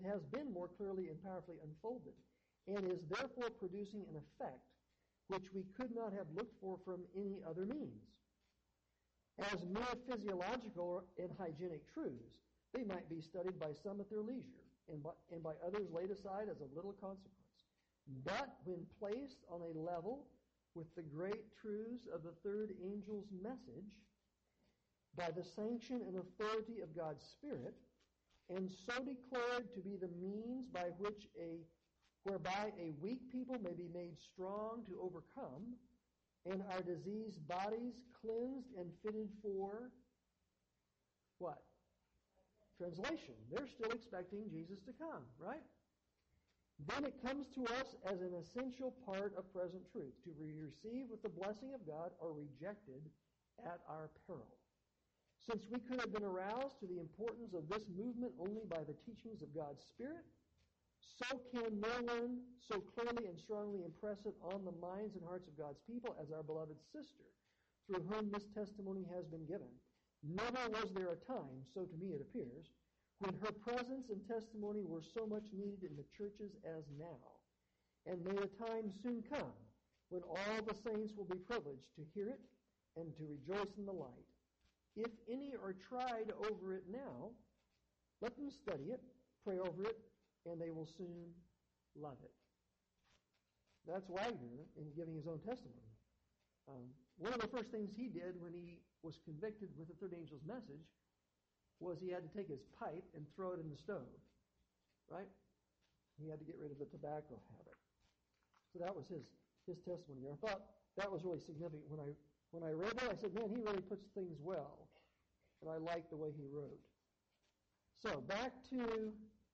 unfolded, and is therefore producing an effect which we could not have looked for from any other means. As mere physiological and hygienic truths, they might be studied by some at their leisure, and by others laid aside as of little consequence. But when placed on a level with the great truths of the third angel's message, by the sanction and authority of God's Spirit, and so declared to be the means whereby a weak people may be made strong to overcome, and our diseased bodies cleansed and fitted for what? Translation. They're still expecting Jesus to come, right? Then it comes to us as an essential part of present truth, to be received with the blessing of God or rejected at our peril. Since we could have been aroused to the importance of this movement only by the teachings of God's Spirit, so can no one so clearly and strongly impress it on the minds and hearts of God's people as our beloved sister, through whom this testimony has been given. Never was there a time, so to me it appears, when her presence and testimony were so much needed in the churches as now. And may a time soon come when all the saints will be privileged to hear it and to rejoice in the light. If any are tried over it now, let them study it, pray over it, and they will soon love it. That's Wagner in giving his own testimony. One of the first things he did when he was convicted with the third angel's message was he had to take his pipe and throw it in the stove, right? He had to get rid of the tobacco habit. So that was his testimony. I thought that was really significant. When I read that, I said, man, he really puts things well. And I like the way he wrote. So back to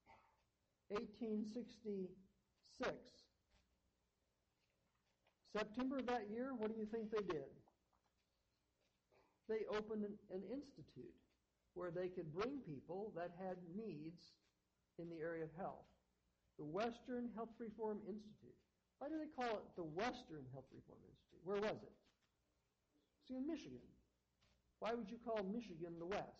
1866. September of that year, what do you think they did? They opened an institute where they could bring people that had needs in the area of health. The Western Health Reform Institute. Why do they call it the Western Health Reform Institute? Where was it? It's in Michigan. Why would you call Michigan the West?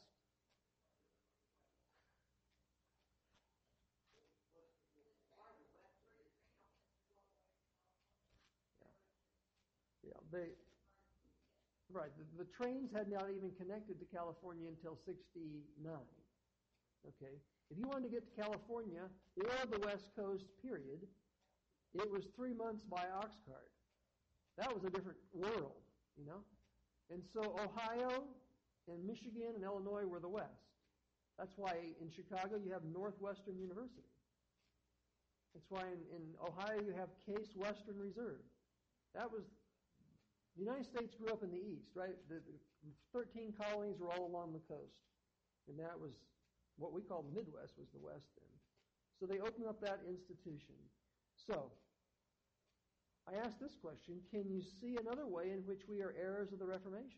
They, right, the trains had not even connected to California until 69. Okay? If you wanted to get to California or the West Coast, period, it was 3 months by ox cart. That was a different world, you know? And so Ohio and Michigan and Illinois were the West. That's why in Chicago you have Northwestern University. That's why in Ohio you have Case Western Reserve. That was, the United States grew up in the East, right? The 13 colonies were all along the coast. And that was, what we call the Midwest was the West then. So they opened up that institution. So, I ask this question, can you see another way in which we are heirs of the Reformation?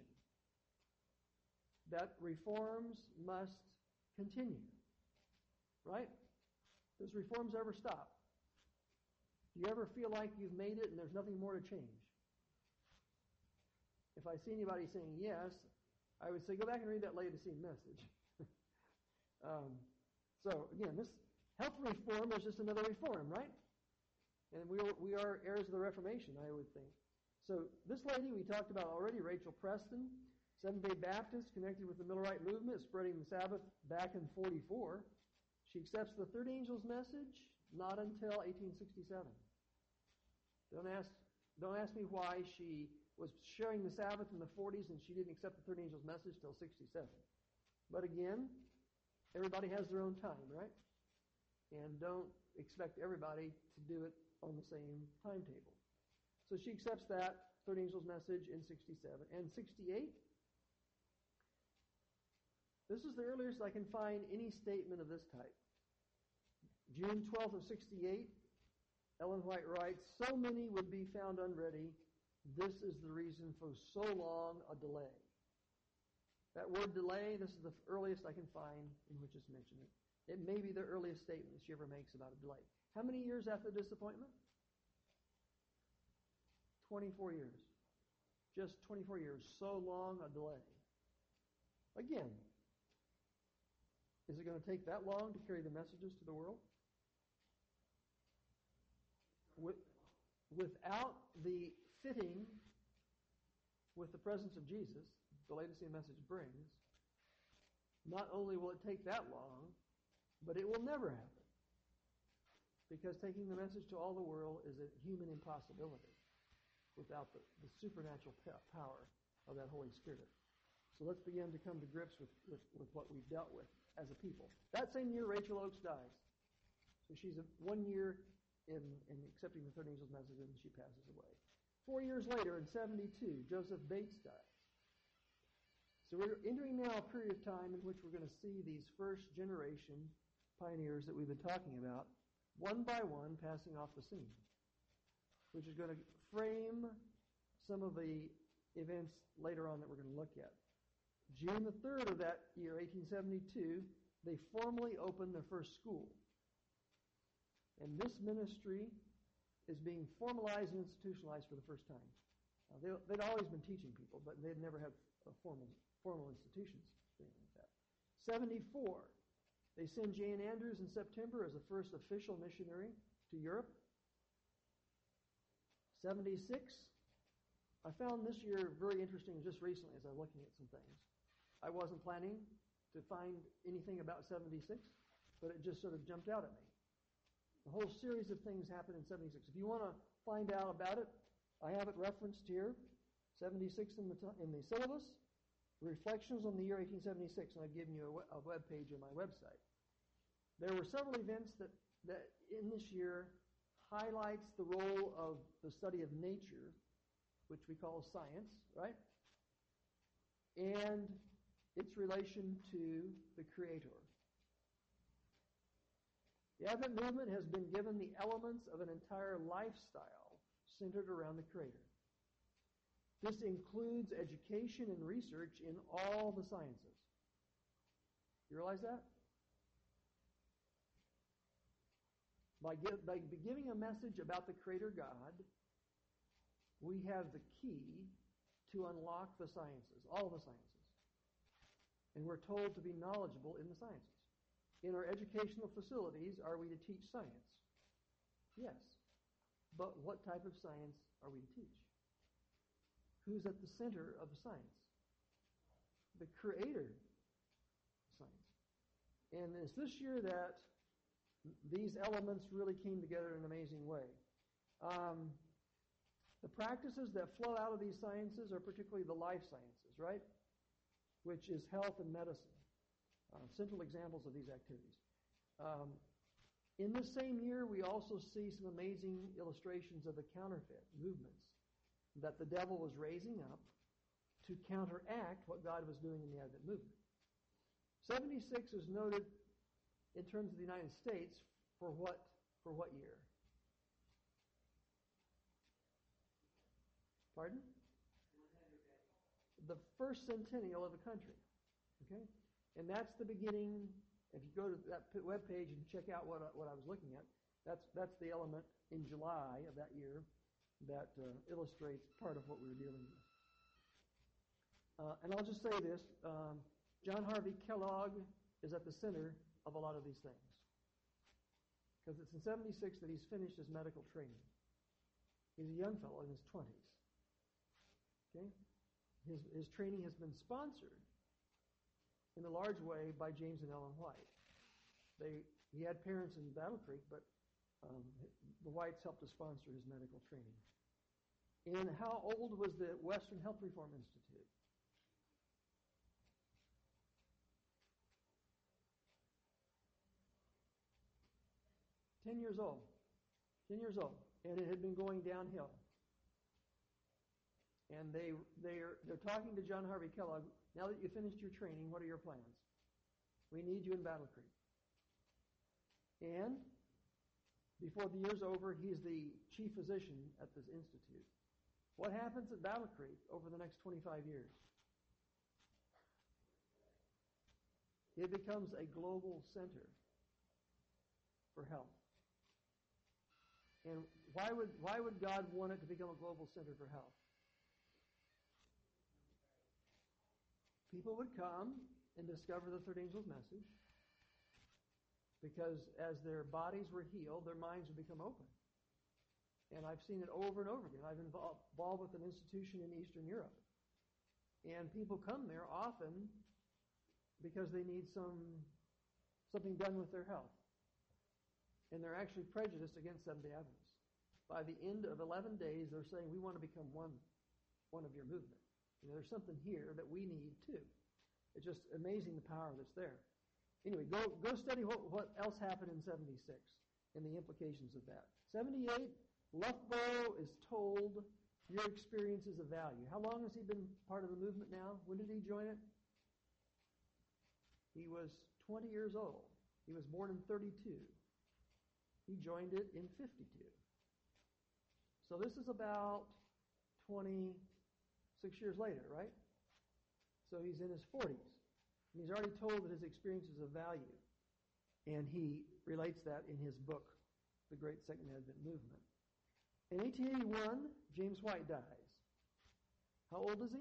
That reforms must continue, right? Does reforms ever stop? Do you ever feel like you've made it and there's nothing more to change? If I see anybody saying yes, I would say go back and read that Laodicean message. So again, this health reform is just another reform, right? And we are heirs of the Reformation, I would think. So this lady we talked about already, Rachel Preston, Seventh-day Baptist, connected with the Millerite movement, spreading the Sabbath back in 44. She accepts the third angel's message not until 1867. Don't ask me why she was sharing the Sabbath in the 40s and she didn't accept the third angel's message till 67. But again, everybody has their own time, right? And don't expect everybody to do it on the same timetable. So she accepts that third angel's message in 67. And 68, this is the earliest I can find any statement of this type. June 12th of 68, Ellen White writes, so many would be found unready. This is the reason for so long a delay. That word delay, this is the earliest I can find in which it's mentioned. It may be the earliest statement she ever makes about a delay. How many years after disappointment? 24 years. Just 24 years. So long a delay. Again, is it going to take that long to carry the messages to the world? Without the fitting with the presence of Jesus, the Laodicean message brings, not only will it take that long, but it will never happen. Because taking the message to all the world is a human impossibility without the supernatural power of that Holy Spirit. So let's begin to come to grips with what we've dealt with as a people. That same year, Rachel Oakes dies. So she's 1 year in accepting the third angel's message, and she passes away. 4 years later, in 72, Joseph Bates dies. So we're entering now a period of time in which we're going to see these first generation pioneers that we've been talking about, one by one, passing off the scene, which is going to frame some of the events later on that we're going to look at. June the 3rd of that year, 1872, they formally opened their first school. And this ministry is being formalized and institutionalized for the first time. They'd always been teaching people, but they'd never had formal institutions doing like that. 74, they send Jane Andrews in September as the first official missionary to Europe. 76, I found this year very interesting just recently as I was looking at some things. I wasn't planning to find anything about 76, but it just sort of jumped out at me. A whole series of things happened in 76. If you want to find out about it, I have it referenced here. 76 in the syllabus, Reflections on the year 1876, and I've given you a web page on my website. There were several events that in this year highlights the role of the study of nature, which we call science, right? And its relation to the Creator. The Advent movement has been given the elements of an entire lifestyle centered around the Creator. This includes education and research in all the sciences. You realize that? By giving a message about the Creator God, we have the key to unlock the sciences, all the sciences. And we're told to be knowledgeable in the sciences. In our educational facilities, are we to teach science? Yes. But what type of science are we to teach? who's at the center of science? The creator of science. And it's this year that these elements really came together in an amazing way. The practices that flow out of these sciences are particularly the life sciences, right? Which is health and medicine. Central examples of these activities. In this same year, we also see some amazing illustrations of the counterfeit movements that the devil was raising up to counteract what God was doing in the Advent movement. 76 is noted in terms of the United States for what year? Pardon? The first centennial of the country. Okay? And that's the beginning. If you go to that web page and check out what I was looking at, that's the element in July of that year that illustrates part of what we were dealing with. And I'll just say this. John Harvey Kellogg is at the center of a lot of these things. Because it's in 76 that he's finished his medical training. He's a young fellow in his 20s. Okay? His training has been sponsored in a large way by James and Ellen White. He had parents in Battle Creek, but the Whites helped to sponsor his medical training. And how old was the Western Health Reform Institute? Ten years old. 10 years old. And it had been going downhill. And they're talking to John Harvey Kellogg. Now that you finished your training, what are your plans? We need you in Battle Creek. And before the year's over, he's the chief physician at this institute. What happens at Battle Creek over the next 25 years? It becomes a global center for health. And why would God want it to become a global center for health? People would come and discover the third angel's message, because as their bodies were healed, their minds would become open. And I've seen it over and over again. I've been involved with an institution in Eastern Europe. And people come there often because they need something done with their health. And they're actually prejudiced against Seventh-day Adventists. By the end of 11 days, they're saying, we want to become one of your movement. There's something here that we need too. It's just amazing the power that's there. Anyway, go study what else happened in 76 and the implications of that. 78, Loughborough is told your experience is of value. How long has he been part of the movement now? When did he join it? He was 20 years old. He was born in 32. He joined it in 52. So this is about 26 years later, right? So he's in his 40s. And he's already told that his experience is of value. And he relates that in his book, The Great Second Advent Movement. In 1881, James White dies. How old is he?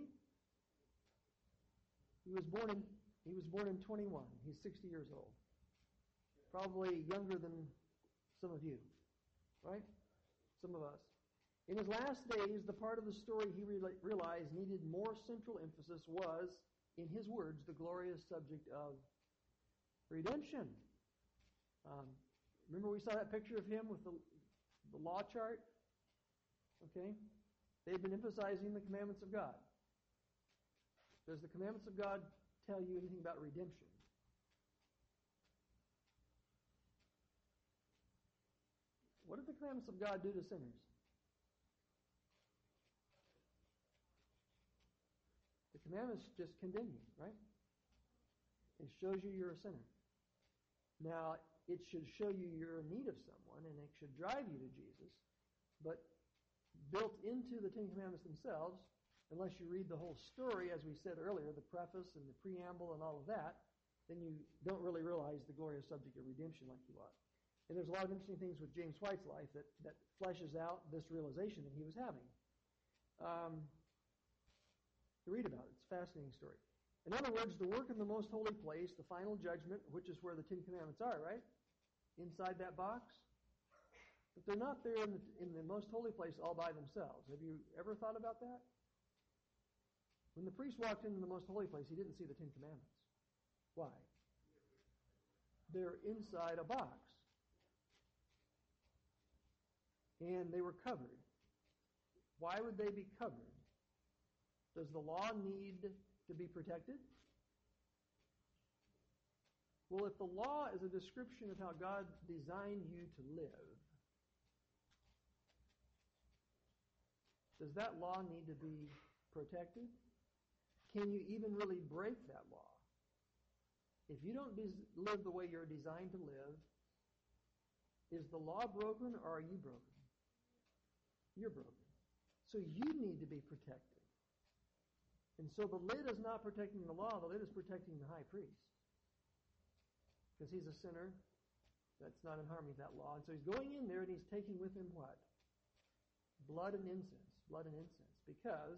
He was born in 21. He's 60 years old. Probably younger than some of you, right? Some of us. In his last days, the part of the story he realized needed more central emphasis was, in his words, the glorious subject of redemption. Remember we saw that picture of him with the law chart? Okay? They've been emphasizing the commandments of God. Does the commandments of God tell you anything about redemption? What did the commandments of God do to sinners? The commandments just condemn you, right? It shows you you're a sinner. Now, it should show you you're in need of someone, and it should drive you to Jesus. But built into the Ten Commandments themselves, unless you read the whole story, as we said earlier, the preface and the preamble and all of that, then you don't really realize the glorious subject of redemption like you ought. And there's a lot of interesting things with James White's life that fleshes out this realization that he was having. To read about it. It's a fascinating story. In other words, the work in the most holy place, the final judgment, which is where the Ten Commandments are, right? Inside that box. But they're not there in the most holy place all by themselves. Have you ever thought about that? When the priest walked into the most holy place, he didn't see the Ten Commandments. Why? They're inside a box. And they were covered. Why would they be covered? Does the law need to be protected? Well, if the law is a description of how God designed you to live, does that law need to be protected? Can you even really break that law? If you don't live the way you're designed to live, is the law broken or are you broken? You're broken. So you need to be protected. And so the lid is not protecting the law, the lid is protecting the high priest. Because he's a sinner that's not in harmony with that law. And so he's going in there and he's taking with him what? Blood and incense. Blood and incense. Because,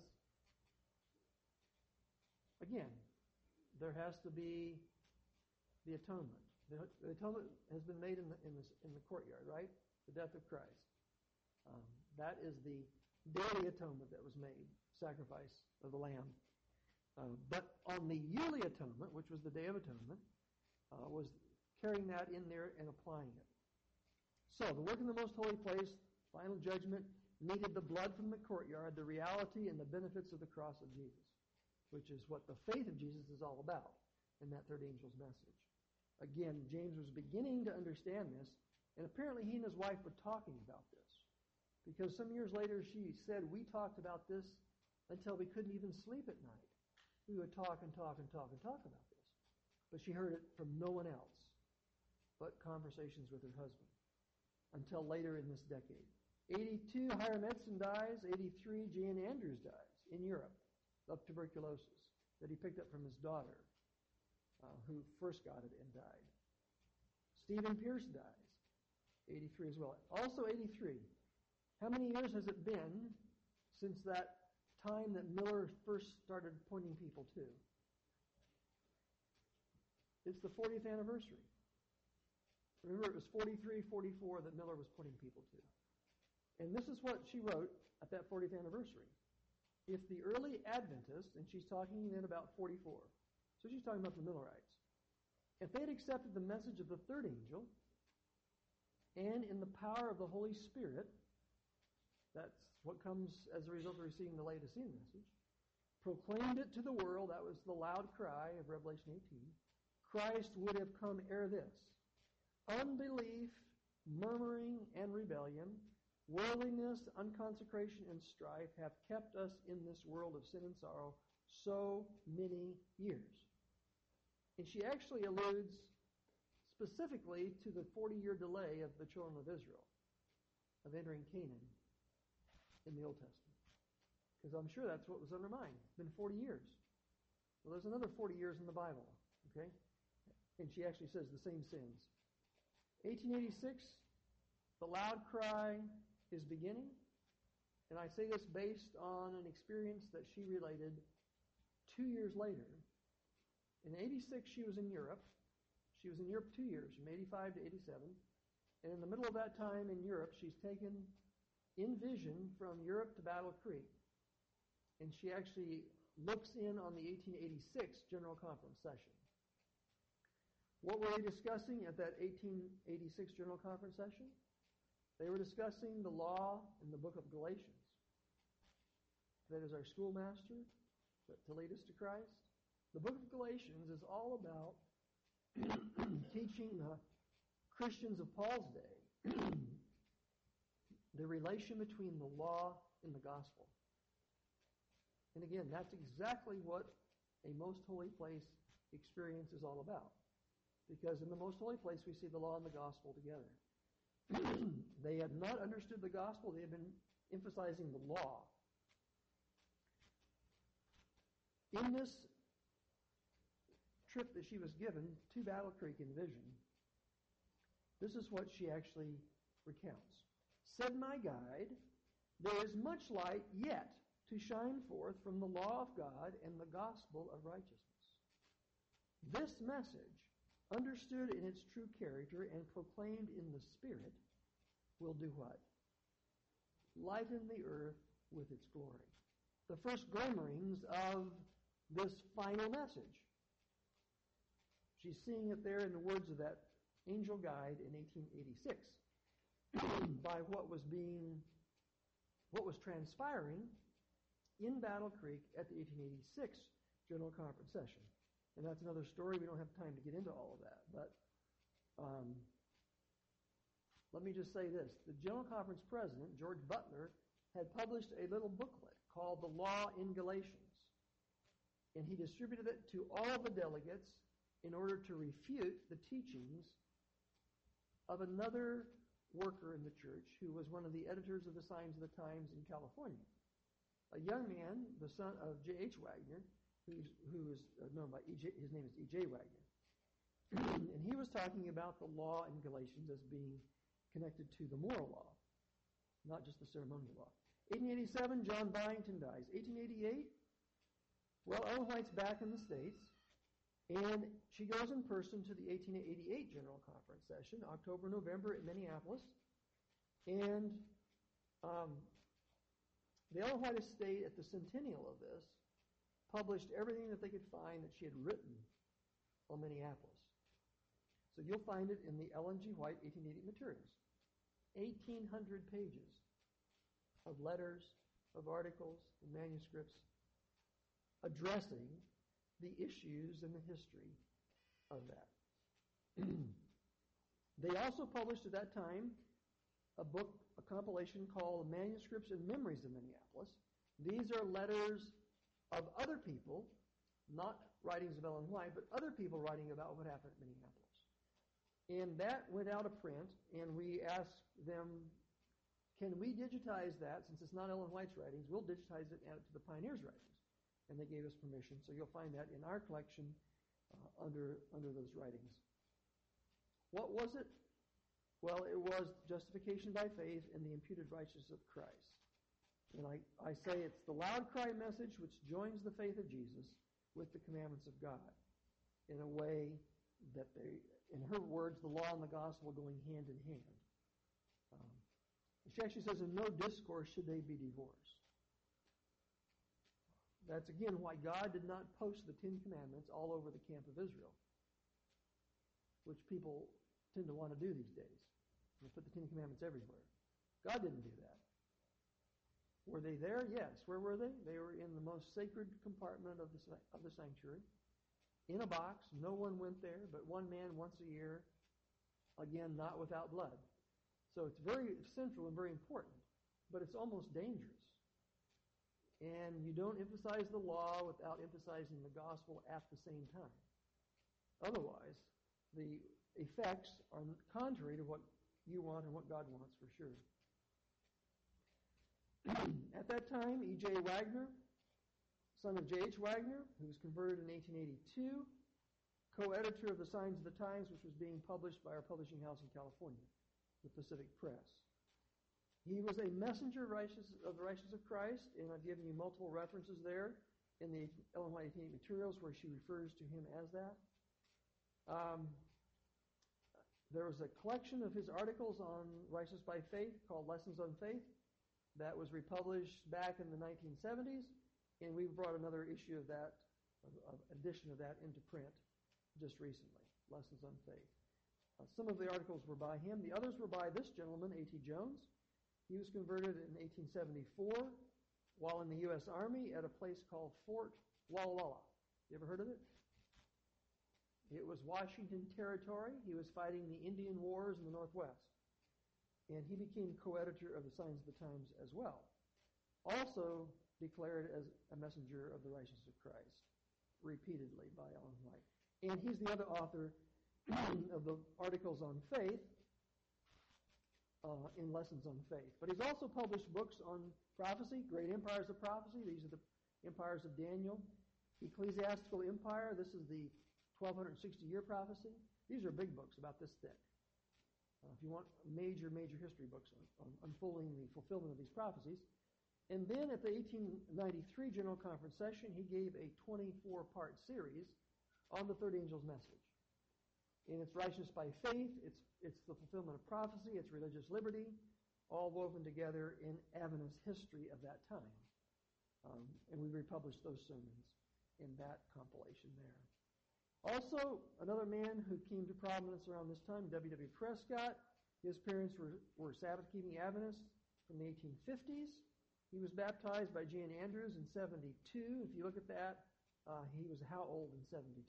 again, there has to be the atonement. The atonement has been made in the courtyard, right? The death of Christ. That is the daily atonement that was made, sacrifice of the lamb. But on the yearly atonement, which was the Day of Atonement, was carrying that in there and applying it. So the work in the most holy place, final judgment, needed the blood from the courtyard, the reality and the benefits of the cross of Jesus, which is what the faith of Jesus is all about in that third angel's message. Again, James was beginning to understand this, and apparently he and his wife were talking about this. Because some years later she said, we talked about this until we couldn't even sleep at night. We would talk and talk and talk and talk about this. But she heard it from no one else but conversations with her husband until later in this decade. 82, Hiram Edson dies. 83, Jan Andrews dies in Europe of tuberculosis that he picked up from his daughter, who first got it and died. Stephen Pierce dies, 83 as well. Also 83. How many years has it been since that time that Miller first started pointing people to? It's the 40th anniversary. Remember, it was 43, 44 that Miller was pointing people to. And this is what she wrote at that 40th anniversary. If the early Adventists, and she's talking then about 44, so she's talking about the Millerites, if they had accepted the message of the third angel, and in the power of the Holy Spirit, that's what comes as a result of receiving the Laodicean message, proclaimed it to the world, that was the loud cry of Revelation 18, Christ would have come ere this. Unbelief, murmuring, and rebellion, worldliness, unconsecration, and strife have kept us in this world of sin and sorrow so many years. And she actually alludes specifically to the 40-year delay of the children of Israel, of entering Canaan in the Old Testament. Because I'm sure that's what was on her mind. It's been 40 years. Well, there's another 40 years in the Bible, okay? And she actually says the same sins. 1886, the loud cry is beginning. And I say this based on an experience that she related 2 years later. In 86, she was in Europe. She was in Europe 2 years, from 85 to 87. And in the middle of that time in Europe, she's taken in vision from Europe to Battle Creek. And she actually looks in on the 1886 General Conference session. What were they discussing at that 1886 General Conference session? They were discussing the law in the book of Galatians. That is our schoolmaster to lead us to Christ. The book of Galatians is all about teaching the Christians of Paul's day the relation between the law and the gospel. And again, that's exactly what a most holy place experience is all about. Because in the most holy place, we see the law and the gospel together. They had not understood the gospel. They had been emphasizing the law. In this trip that she was given to Battle Creek in vision, this is what she actually recounts. Said my guide, there is much light yet to shine forth from the law of God and the gospel of righteousness. This message, understood in its true character and proclaimed in the Spirit, will do what? Lighten the earth with its glory. the first glimmerings of this final message. She's seeing it there in the words of that angel guide in 1886 by what was transpiring in Battle Creek at the 1886 General Conference session. And that's another story. We don't have time to get into all of that. But let me just say this. The General Conference president, George Butler, had published a little booklet called The Law in Galatians. And he distributed it to all the delegates in order to refute the teachings of another worker in the church who was one of the editors of the Signs of the Times in California. A young man, the son of J.H. Wagner, who is known by his name is E.J. Wagner. And he was talking about the law in Galatians as being connected to the moral law, not just the ceremonial law. 1887, John Byington dies. 1888, well, Ellen White's back in the States, and she goes in person to the 1888 General Conference session, October, November at Minneapolis, and the Ellen White estate at the centennial of this published everything that they could find that she had written on Minneapolis. So you'll find it in the Ellen G. White 1888 materials. 1,800 pages of letters, of articles, and manuscripts addressing the issues and the history of that. They also published at that time a book, a compilation called Manuscripts and Memories of Minneapolis. These are letters of other people, not writings of Ellen White, but other people writing about what happened at Minneapolis. And that went out of print, and we asked them, can we digitize that? Since it's not Ellen White's writings, we'll digitize it and add it to the Pioneers' writings. And they gave us permission, so you'll find that in our collection under those writings. What was it? Well, it was justification by faith and the imputed righteousness of Christ. And I say it's the loud cry message which joins the faith of Jesus with the commandments of God in a way that they, in her words, the law and the gospel going hand in hand. She actually says in no discourse should they be divorced. That's again why God did not post the Ten Commandments all over the camp of Israel, which people tend to want to do these days. They put the Ten Commandments everywhere. God didn't do that. Were they there? Yes. Where were they? They were in the most sacred compartment of the sanctuary, in a box. No one went there, but one man once a year, again, not without blood. So it's very central and very important, but it's almost dangerous. And you don't emphasize the law without emphasizing the gospel at the same time. Otherwise, the effects are contrary to what you want and what God wants for sure. At that time, E.J. Wagner, son of J.H. Wagner, who was converted in 1882, co-editor of the Signs of the Times, which was being published by our publishing house in California, the Pacific Press. He was a messenger of the righteousness of Christ, and I've given you multiple references there in the Ellen White 1888 materials where she refers to him as that. There was a collection of his articles on righteousness by faith called Lessons on Faith that was republished back in the 1970s, and we've brought another issue of that, edition of that into print just recently, Lessons on Faith. Some of the articles were by him. The others were by this gentleman, A.T. Jones. He was converted in 1874 while in the U.S. Army at a place called Fort Walla Walla. You ever heard of it? It was Washington Territory. He was fighting the Indian Wars in the Northwest. And he became co-editor of the Signs of the Times as well. Also declared as a messenger of the righteousness of Christ, repeatedly by Ellen White. And he's the other author of the articles on faith in Lessons on Faith. But he's also published books on prophecy, Great Empires of Prophecy. These are the empires of Daniel. Ecclesiastical Empire. This is the 1260-year prophecy. These are big books about this thick. If you want major history books on unfolding the fulfillment of these prophecies. And then at the 1893 General Conference session, he gave a 24-part series on the third angel's message. And it's righteousness by faith, it's the fulfillment of prophecy, it's religious liberty, all woven together in Adventist history of that time. And we republished those sermons in that compilation there. Also, another man who came to prominence around this time, W.W. Prescott. His parents were Sabbath-keeping Adventists from the 1850s. He was baptized by Jan Andrews in 72. If you look at that, he was how old in 72?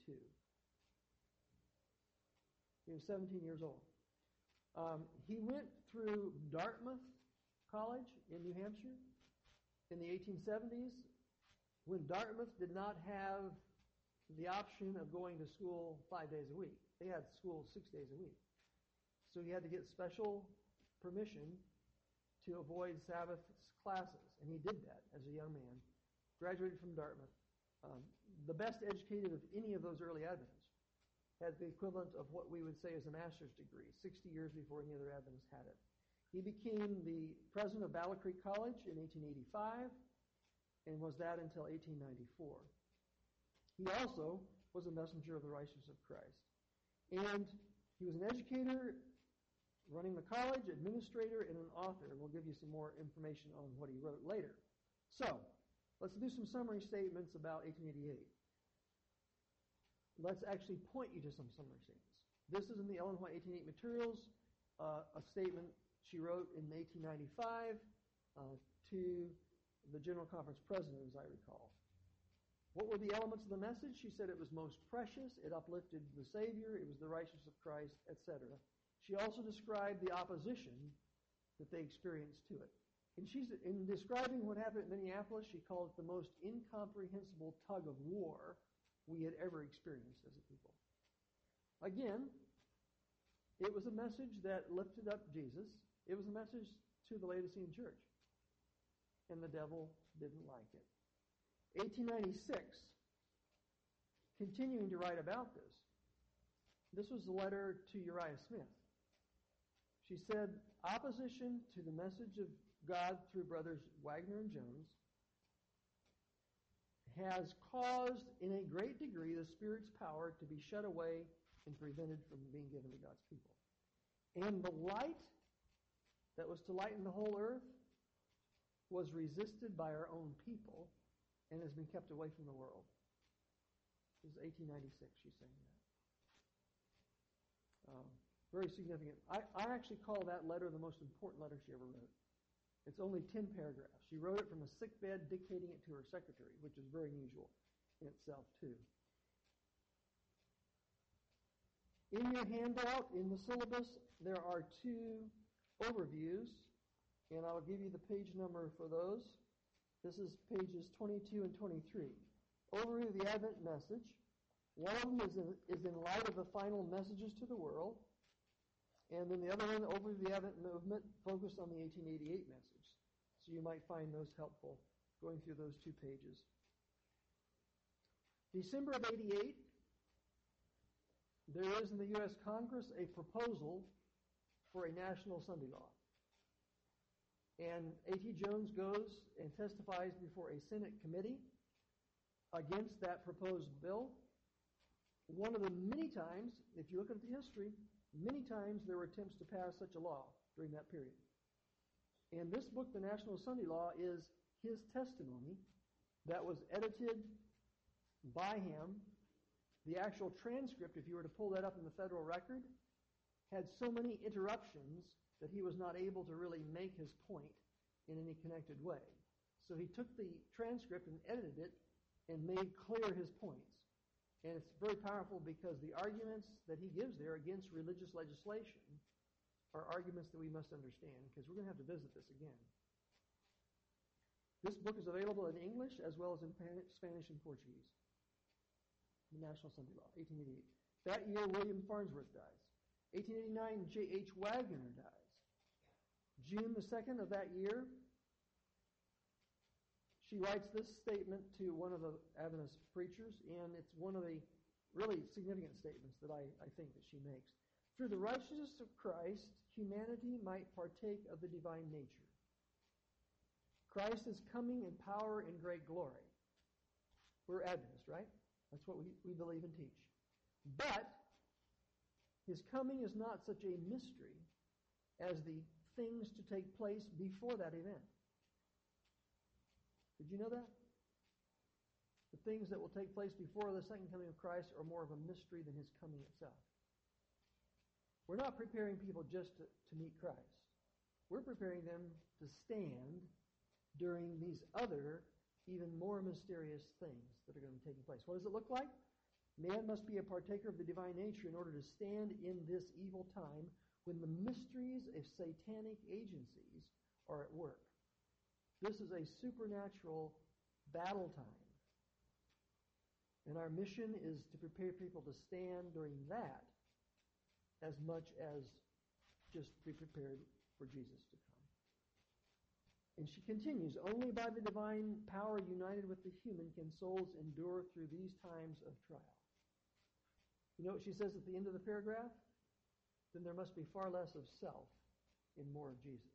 He was 17 years old. He went through Dartmouth College in New Hampshire in the 1870s when Dartmouth did not have the option of going to school 5 days a week. They had school 6 days a week. So he had to get special permission to avoid Sabbath classes, and he did that as a young man. Graduated from Dartmouth. The best educated of any of those early Adventists. Had the equivalent of what we would say is a master's degree, 60 years before any other Adventist had it. He became the president of Battle Creek College in 1885 and was that until 1894. He also was a messenger of the righteousness of Christ. And he was an educator, running the college, administrator, and an author. We'll give you some more information on what he wrote later. So, let's do some summary statements about 1888. Let's actually point you to some summary statements. This is in the Ellen White 1888 materials, a statement she wrote in 1895 to the General Conference president, as I recall. What were the elements of the message? She said it was most precious, it uplifted the Savior, it was the righteousness of Christ, etc. She also described the opposition that they experienced to it. And in describing what happened at Minneapolis, she called it the most incomprehensible tug of war we had ever experienced as a people. Again, it was a message that lifted up Jesus. It was a message to the Laodicean church. And the devil didn't like it. 1896, continuing to write about this. This was a letter to Uriah Smith. She said, opposition to the message of God through brothers Wagner and Jones has caused in a great degree the Spirit's power to be shut away and prevented from being given to God's people. And the light that was to lighten the whole earth was resisted by our own people and has been kept away from the world. This is 1896, she's saying that. Very significant. I actually call that letter the most important letter she ever wrote. It's only 10 paragraphs. She wrote it from a sick bed, dictating it to her secretary, which is very unusual in itself, too. In your handout, in the syllabus, there are two overviews, and I'll give you the page number for those. This is pages 22 and 23. Overview of the Advent message. One of them is in light of the final messages to the world. And then the other one, overview of the Advent movement, focused on the 1888 message. So you might find those helpful going through those two pages. December of 88, there is in the U.S. Congress a proposal for a national Sunday law. And A.T. Jones goes and testifies before a Senate committee against that proposed bill. One of the many times, if you look at the history, many times there were attempts to pass such a law during that period. And this book, The National Sunday Law, is his testimony that was edited by him. The actual transcript, if you were to pull that up in the federal record, had so many interruptions that he was not able to really make his point in any connected way. So he took the transcript and edited it and made clear his points. And it's very powerful because the arguments that he gives there against religious legislation are arguments that we must understand, because we're going to have to visit this again. This book is available in English as well as in Spanish and Portuguese. The National Sunday Law, 1888. That year, William Farnsworth dies. 1889, J.H. Wagner dies. June the 2nd of that year, she writes this statement to one of the Adventist preachers, and it's one of the really significant statements that I think that she makes. Through the righteousness of Christ, humanity might partake of the divine nature. Christ is coming in power and great glory. We're Adventists, right? That's what we believe and teach. But his coming is not such a mystery as the things to take place before that event. Did you know that? The things that will take place before the second coming of Christ are more of a mystery than his coming itself. We're not preparing people just to meet Christ. We're preparing them to stand during these other, even more mysterious things that are going to be taking place. What does it look like? Man must be a partaker of the divine nature in order to stand in this evil time when the mysteries of satanic agencies are at work. This is a supernatural battle time. And our mission is to prepare people to stand during that as much as just be prepared for Jesus to come. And she continues, only by the divine power united with the human can souls endure through these times of trial. You know what she says at the end of the paragraph? Then there must be far less of self and more of Jesus.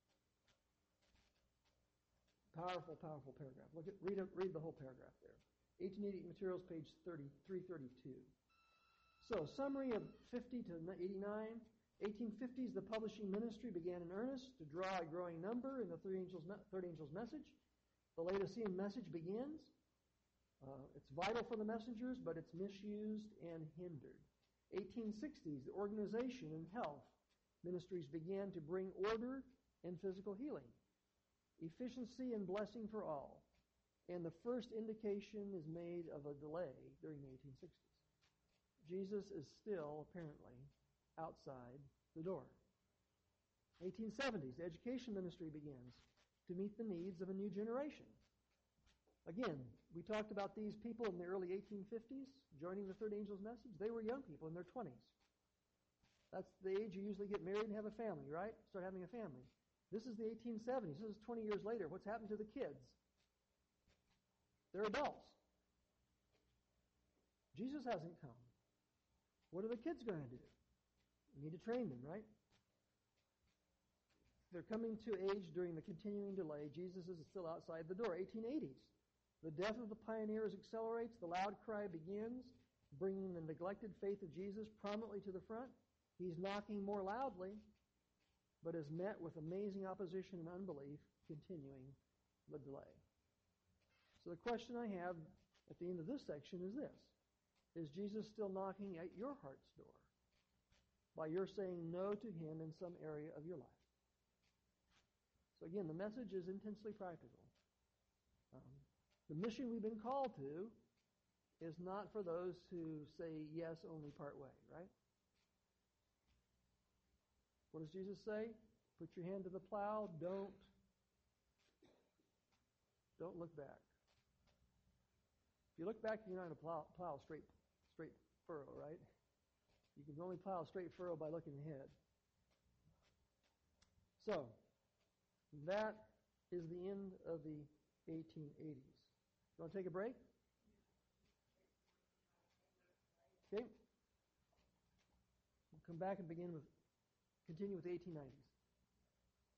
Powerful, powerful paragraph. Read the whole paragraph there. 1880 materials, page 332. So, summary of 50 to 89. 1850s, the publishing ministry began in earnest to draw a growing number in the third angel's message. The Laodicean message begins. It's vital for the messengers, but it's misused and hindered. 1860s, the organization and health ministries began to bring order and physical healing, efficiency and blessing for all. And the first indication is made of a delay during the 1860s. Jesus is still, apparently, outside the door. 1870s, the education ministry begins to meet the needs of a new generation. Again, we talked about these people in the early 1850s joining the third angel's message. They were young people in their 20s. That's the age you usually get married and have a family, right? Start having a family. This is the 1870s. This is 20 years later. What's happened to the kids? They're adults. Jesus hasn't come. What are the kids going to do? We need to train them, right? They're coming to age during the continuing delay. Jesus is still outside the door. 1880s. The death of the pioneers accelerates. The loud cry begins, bringing the neglected faith of Jesus prominently to the front. He's knocking more loudly, but is met with amazing opposition and unbelief, continuing the delay. So the question I have at the end of this section is this. Is Jesus still knocking at your heart's door by your saying no to him in some area of your life? So again, the message is intensely practical. The mission we've been called to is not for those who say yes only part way, right? What does Jesus say? Put your hand to the plow. Don't look back. If you look back, you're not going to plow straight furrow, right? You can only plow a straight furrow by looking ahead. So, that is the end of the 1880s. You want to take a break? Okay. We'll come back and continue with the 1890s.